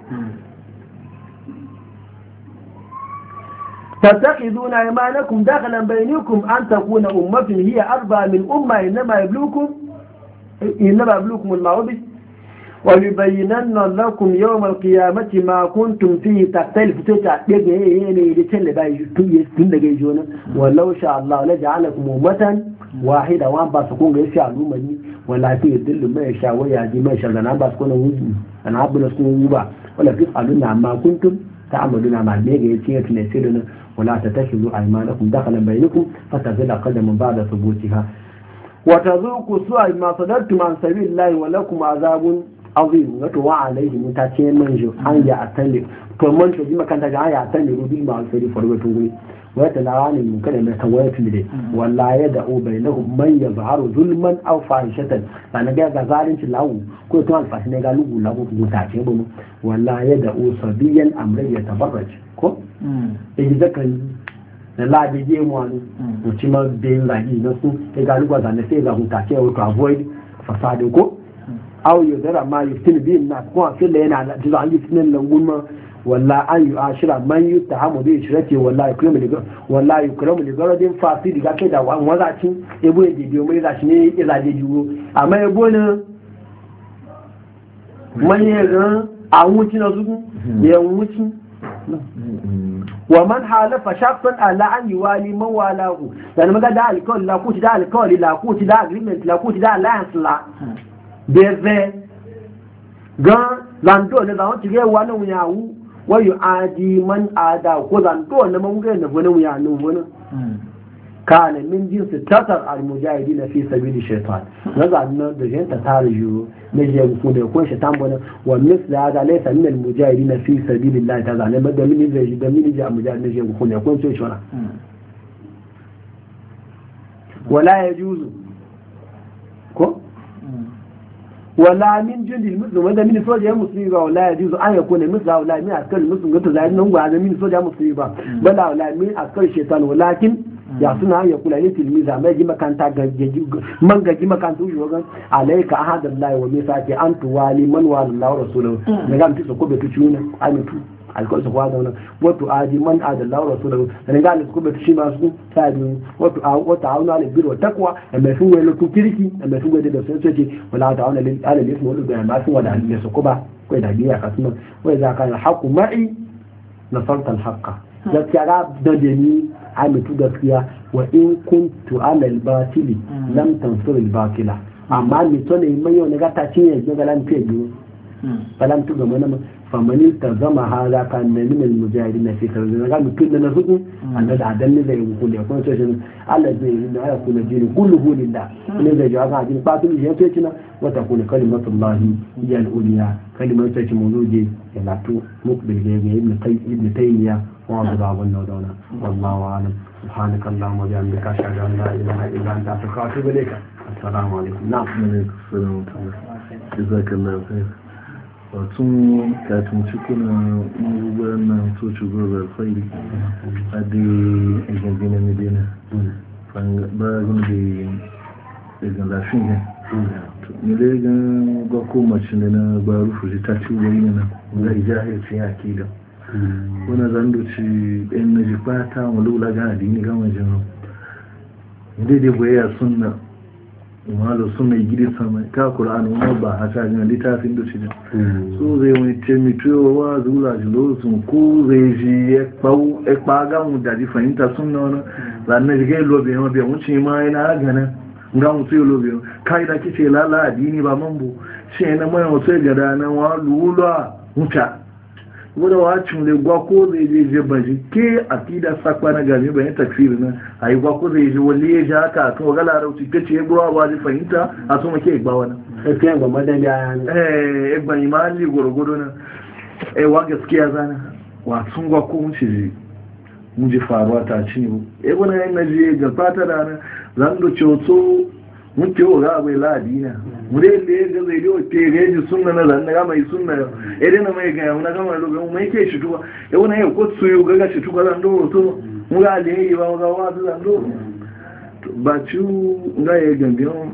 tattakizu na imanakum dakalan bayanikum an ta kuna ummatin hiya arba min umma inama yablukum al-ma'ubi wa yubayyinanna lakum yawm al-qiyamati ma kuntum fihi taktalifu ta daga yayin da talle bai tun daga jona wallahu sha Allah la ja'alakum ummatan wahida wa ba su kun ga yashi al'umani wala fi dillu mai shawaya ji mai shagana ba su kun wuji ana abu da sun yi ba wala fi aluna amma kuntum ta'amaluna ma ne ga yace ne sai da wala tatashizu aymanakum dakhalan bainakum fatazila qadamun ba'da thubutiha wa tazuqu su'a ma sadattum an sabilillahi wa lakum azabun azim wato wa alaihi mutace manjo an ya atali to man to ji makanta ga ya atali rubi ma alfari farwatun guri wata lawani mun kada mai tawayatu ne wallahi da ubainahum man yazharu zulman aw fahishatan sana ga zalunci lawu ko to alfashi ne ga lugu lawu mutace ba mu wallahi da usabiyan amrai ya tabarraj ko zakan na labi je mu an ci ma bin lahi na su ga lugu da ne sai ga mutace to avoid fasadi ko aw yudara ma yuftin bin nas ko afilla yana da an yi tunan nan gumma walla an yi ashira man yi ta hamu bi shirati wallahi yukramu li garadin fasidi ga kai da wazacin ebo ya biyo mai zashi ne ya zaje juro amma ebo ne man yi ga an wuci na zugu ya wuci wa man halafa shakhsan ala an yuwali man walahu dan maga da alkawli la kuti da alkawli la kuti da agreement la kuti da alliance la beze ga zanto ne zawon tige wani wuyawu wayu adi man ada ko zanto ne man ga na wani wuyawu wani kana min jinsi tatar al-mujahidin fi sabili shaytan nazanna da jenta tarju ne je ku da ko shaytan bana wa misla hada laysa min al-mujahidin fi sabilillah ta zalai da min zai da min je mujahid ne je ku ne ko ce shona wala yajuzu ko wala min jindil muslim wanda min soja muslimi ba wala yajuzu an yakuna misla wala min askar muslim ga to zai nan gwa da min soja muslimi ba bala wala min askar shaytan walakin ya suna ya kula ne tilmiza mai ji makanta gaji man gaji makanta uju wagan alayka ahadallahi wa misaki an tuwali man wa Allah rasuluhu ne ga mutu ko betu ciuna amitu alkol su kwada wannan wato aji man adallahu rasuluhu ne ga ko betu shi masu sabi wato wata auna al birru taqwa mai sun wai lutu kirki mai sun gode da sai ce wala ta'awuna lil alal ismu wal udwan ma sun wada ne su ko ba kai da biya kasuma wai za ka haqu ma'i nasarta al haqqa gaskiya da ni amitu gaskiya wa in kuntu alal batili lam tansur al batila amma ni to ne mai yau ne ga ta cinye ga lan fiye biyu falam tu gama nama famani ta zama hala kan na min al-mujahidin na fi tarzina ga mutun da na suku annabi adan ne zai hukun da kuma sai Allah zai yi da ayatu na jini kulluhu lillah ne zai jawa ga jini fatul ya ce kina wa takuna kalimatullahi hiya al-uliya kalimar ta ci mawludi ya latu mukbil ga ibn taymiya wa abdullah nawdana wallahu a'lam سبحانك اللهم وبحمدك اشهد ان لا اله الا انت استغفرك واتوب اليك السلام عليكم نعم alaikum salam jazakallahu khair tun katin cikuna magubar na so shugabar alfairi a da igagina medina ba gani da gandashin ne nile gan gwako mace da na ba rufu ta ci wani yana ga ijahir ce ya ke da wani zandoci ɗan na jifata wani wula ga adini gama jinin daidai boyayya sunna malo sunna gidi sama ka qur'ani ma ba hata ga litafin da shi so zai wani temituwa wa zula jilo sun ko zai ji ya ga mu da fahimta sunna wani zanna ji ga lobe ma be wuce ma ina gana ga mu sai lobe kai da kice lala adini ba mambo shi na mai wato ga da nan wa lula muta wadda wacin da gwako zai je baji ke akida sakwa na gami bayan tafsir na a yi gwako zai je wali ya ja haka kan waga larauci ta ce ya gura ba zai fahimta a so make igba wani sai ga madan ya igba imali gwargwado na wa gaskiya zana wasun gwako mun ji faruwa ta ci ne wani yan na je ga fata da na zan da cewa mun ke wa ga bai ladina mure da ya ga zai dawo ke ga ji sunna na zan ga mai sunna idan na mai ga na ga mai lobe mai ke shi tuba ya wani ya ko su ga shi tuba zan do to mu ga da yi ba ga wa zan do ba ci ga ya ga biyo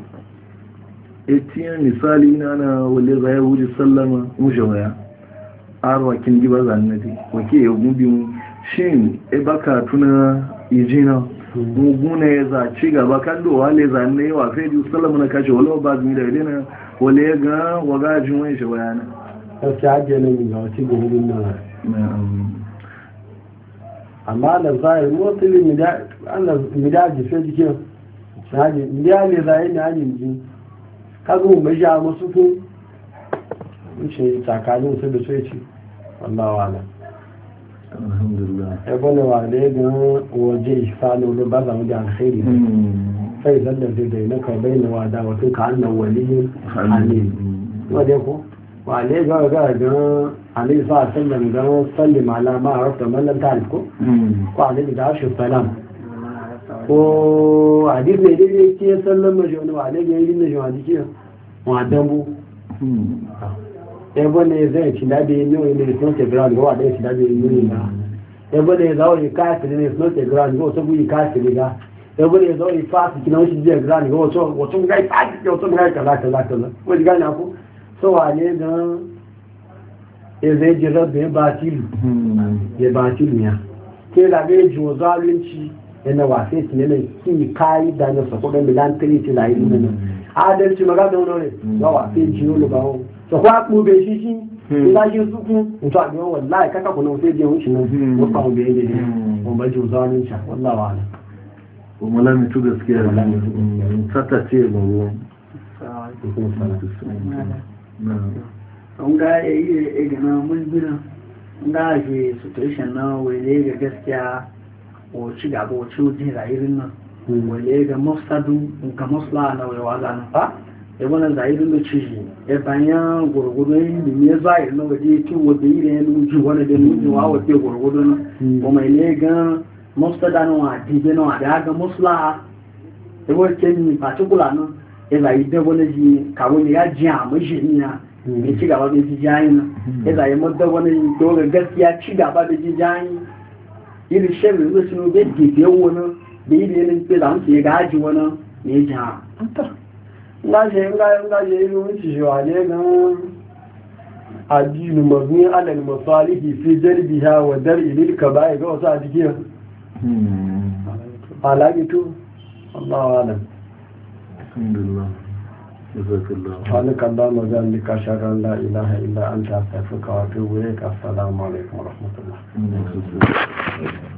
etiyan misali na wale zai wuce sallama mu jawaya arwa kin giba zan na dai wake ya gubi shin e baka tuna ijina muguna ya zaci gaba kan dowa le zanne wa fedi sallama na kashe wala ba zumi da ilina wale ga wagajin wani shi bayana sai aje ne ga wata gurbin nan amma da zai motsi mida Allah mida ji sai jikin sai mida ne zai ne ajin ji kaga mu ja musu ku shi tsakanin su da sai ci wallahi wala alhamdulillah ebe wa da ya gan waje ifalo da ba za mu da alkhairi sai zallar da dai na kai bai na wada wato ka annan waliyin halin wadda ko wa ne ga ali sa sallam ga sallim ala ma arafta man lam ta'rif ko ali da shi salam ko hadith ne dai ke sallama shi wani wa ne ga yin shi wani ke wa dambu ebe ne zai ci dabe yin ne sun ce ground ga wadai ci dabe yin na ebe ne zawo yi kasiri ne sun ce ground ga wato buyi kasiri ga ebe ne zawo yi fasi kina wasu jiya ground ga wato ga yi fasi ga wato ga yi kaza wani gani aku so wa ne gan ya zai ji rabbi ya batilu ya ke labe ji wa zalunci yana wasai su ne ki kayi da na sako da milan 3 ti layi nuna adalci magana wani ne ga wasai ji yolo ba wani so kwa kube shi ila shi suku to a biyo wallahi kaka kuna sai je wuce nan ko fa ube ne ko ba ji zalunci wallahi wala ko malami tu gaskiya sata ce mu on ga yi gana mulbina ga shi situation na wale ga gaskiya o ci gaba o ci jin rayuwar nan wale ga mafsadu ga masla na wai nan fa e wannan zahirin da ci e bayan gurgudu ne ne zahir na waje ci wanda yi ne nuji wanda da nuji wa waje gurgudu na ko mai ne ga mafsada na wa dibe na wa da ga masla e wace ni particular no e zahir da wani ji kawo ne ya ji a mashi niya ne ci gaba da ji jayi na e zahir madda wani to gaskiya ci gaba da ji jayi irin shirin da sunu da dibe wani da yi ne ne da mu ga ji wani ne ja ngaje ilu wuce shi wa ne gan addini mabni alal masalihi fi jalbiha wa dar'i lil kaba'i ga wasu addiya alagitu Allahu alam alhamdulillah jazakallah subhanaka allahumma wa bihamdika ashhadu an la ilaha illa anta astaghfiruka wa atubu ilayk assalamu alaikum wa rahmatullah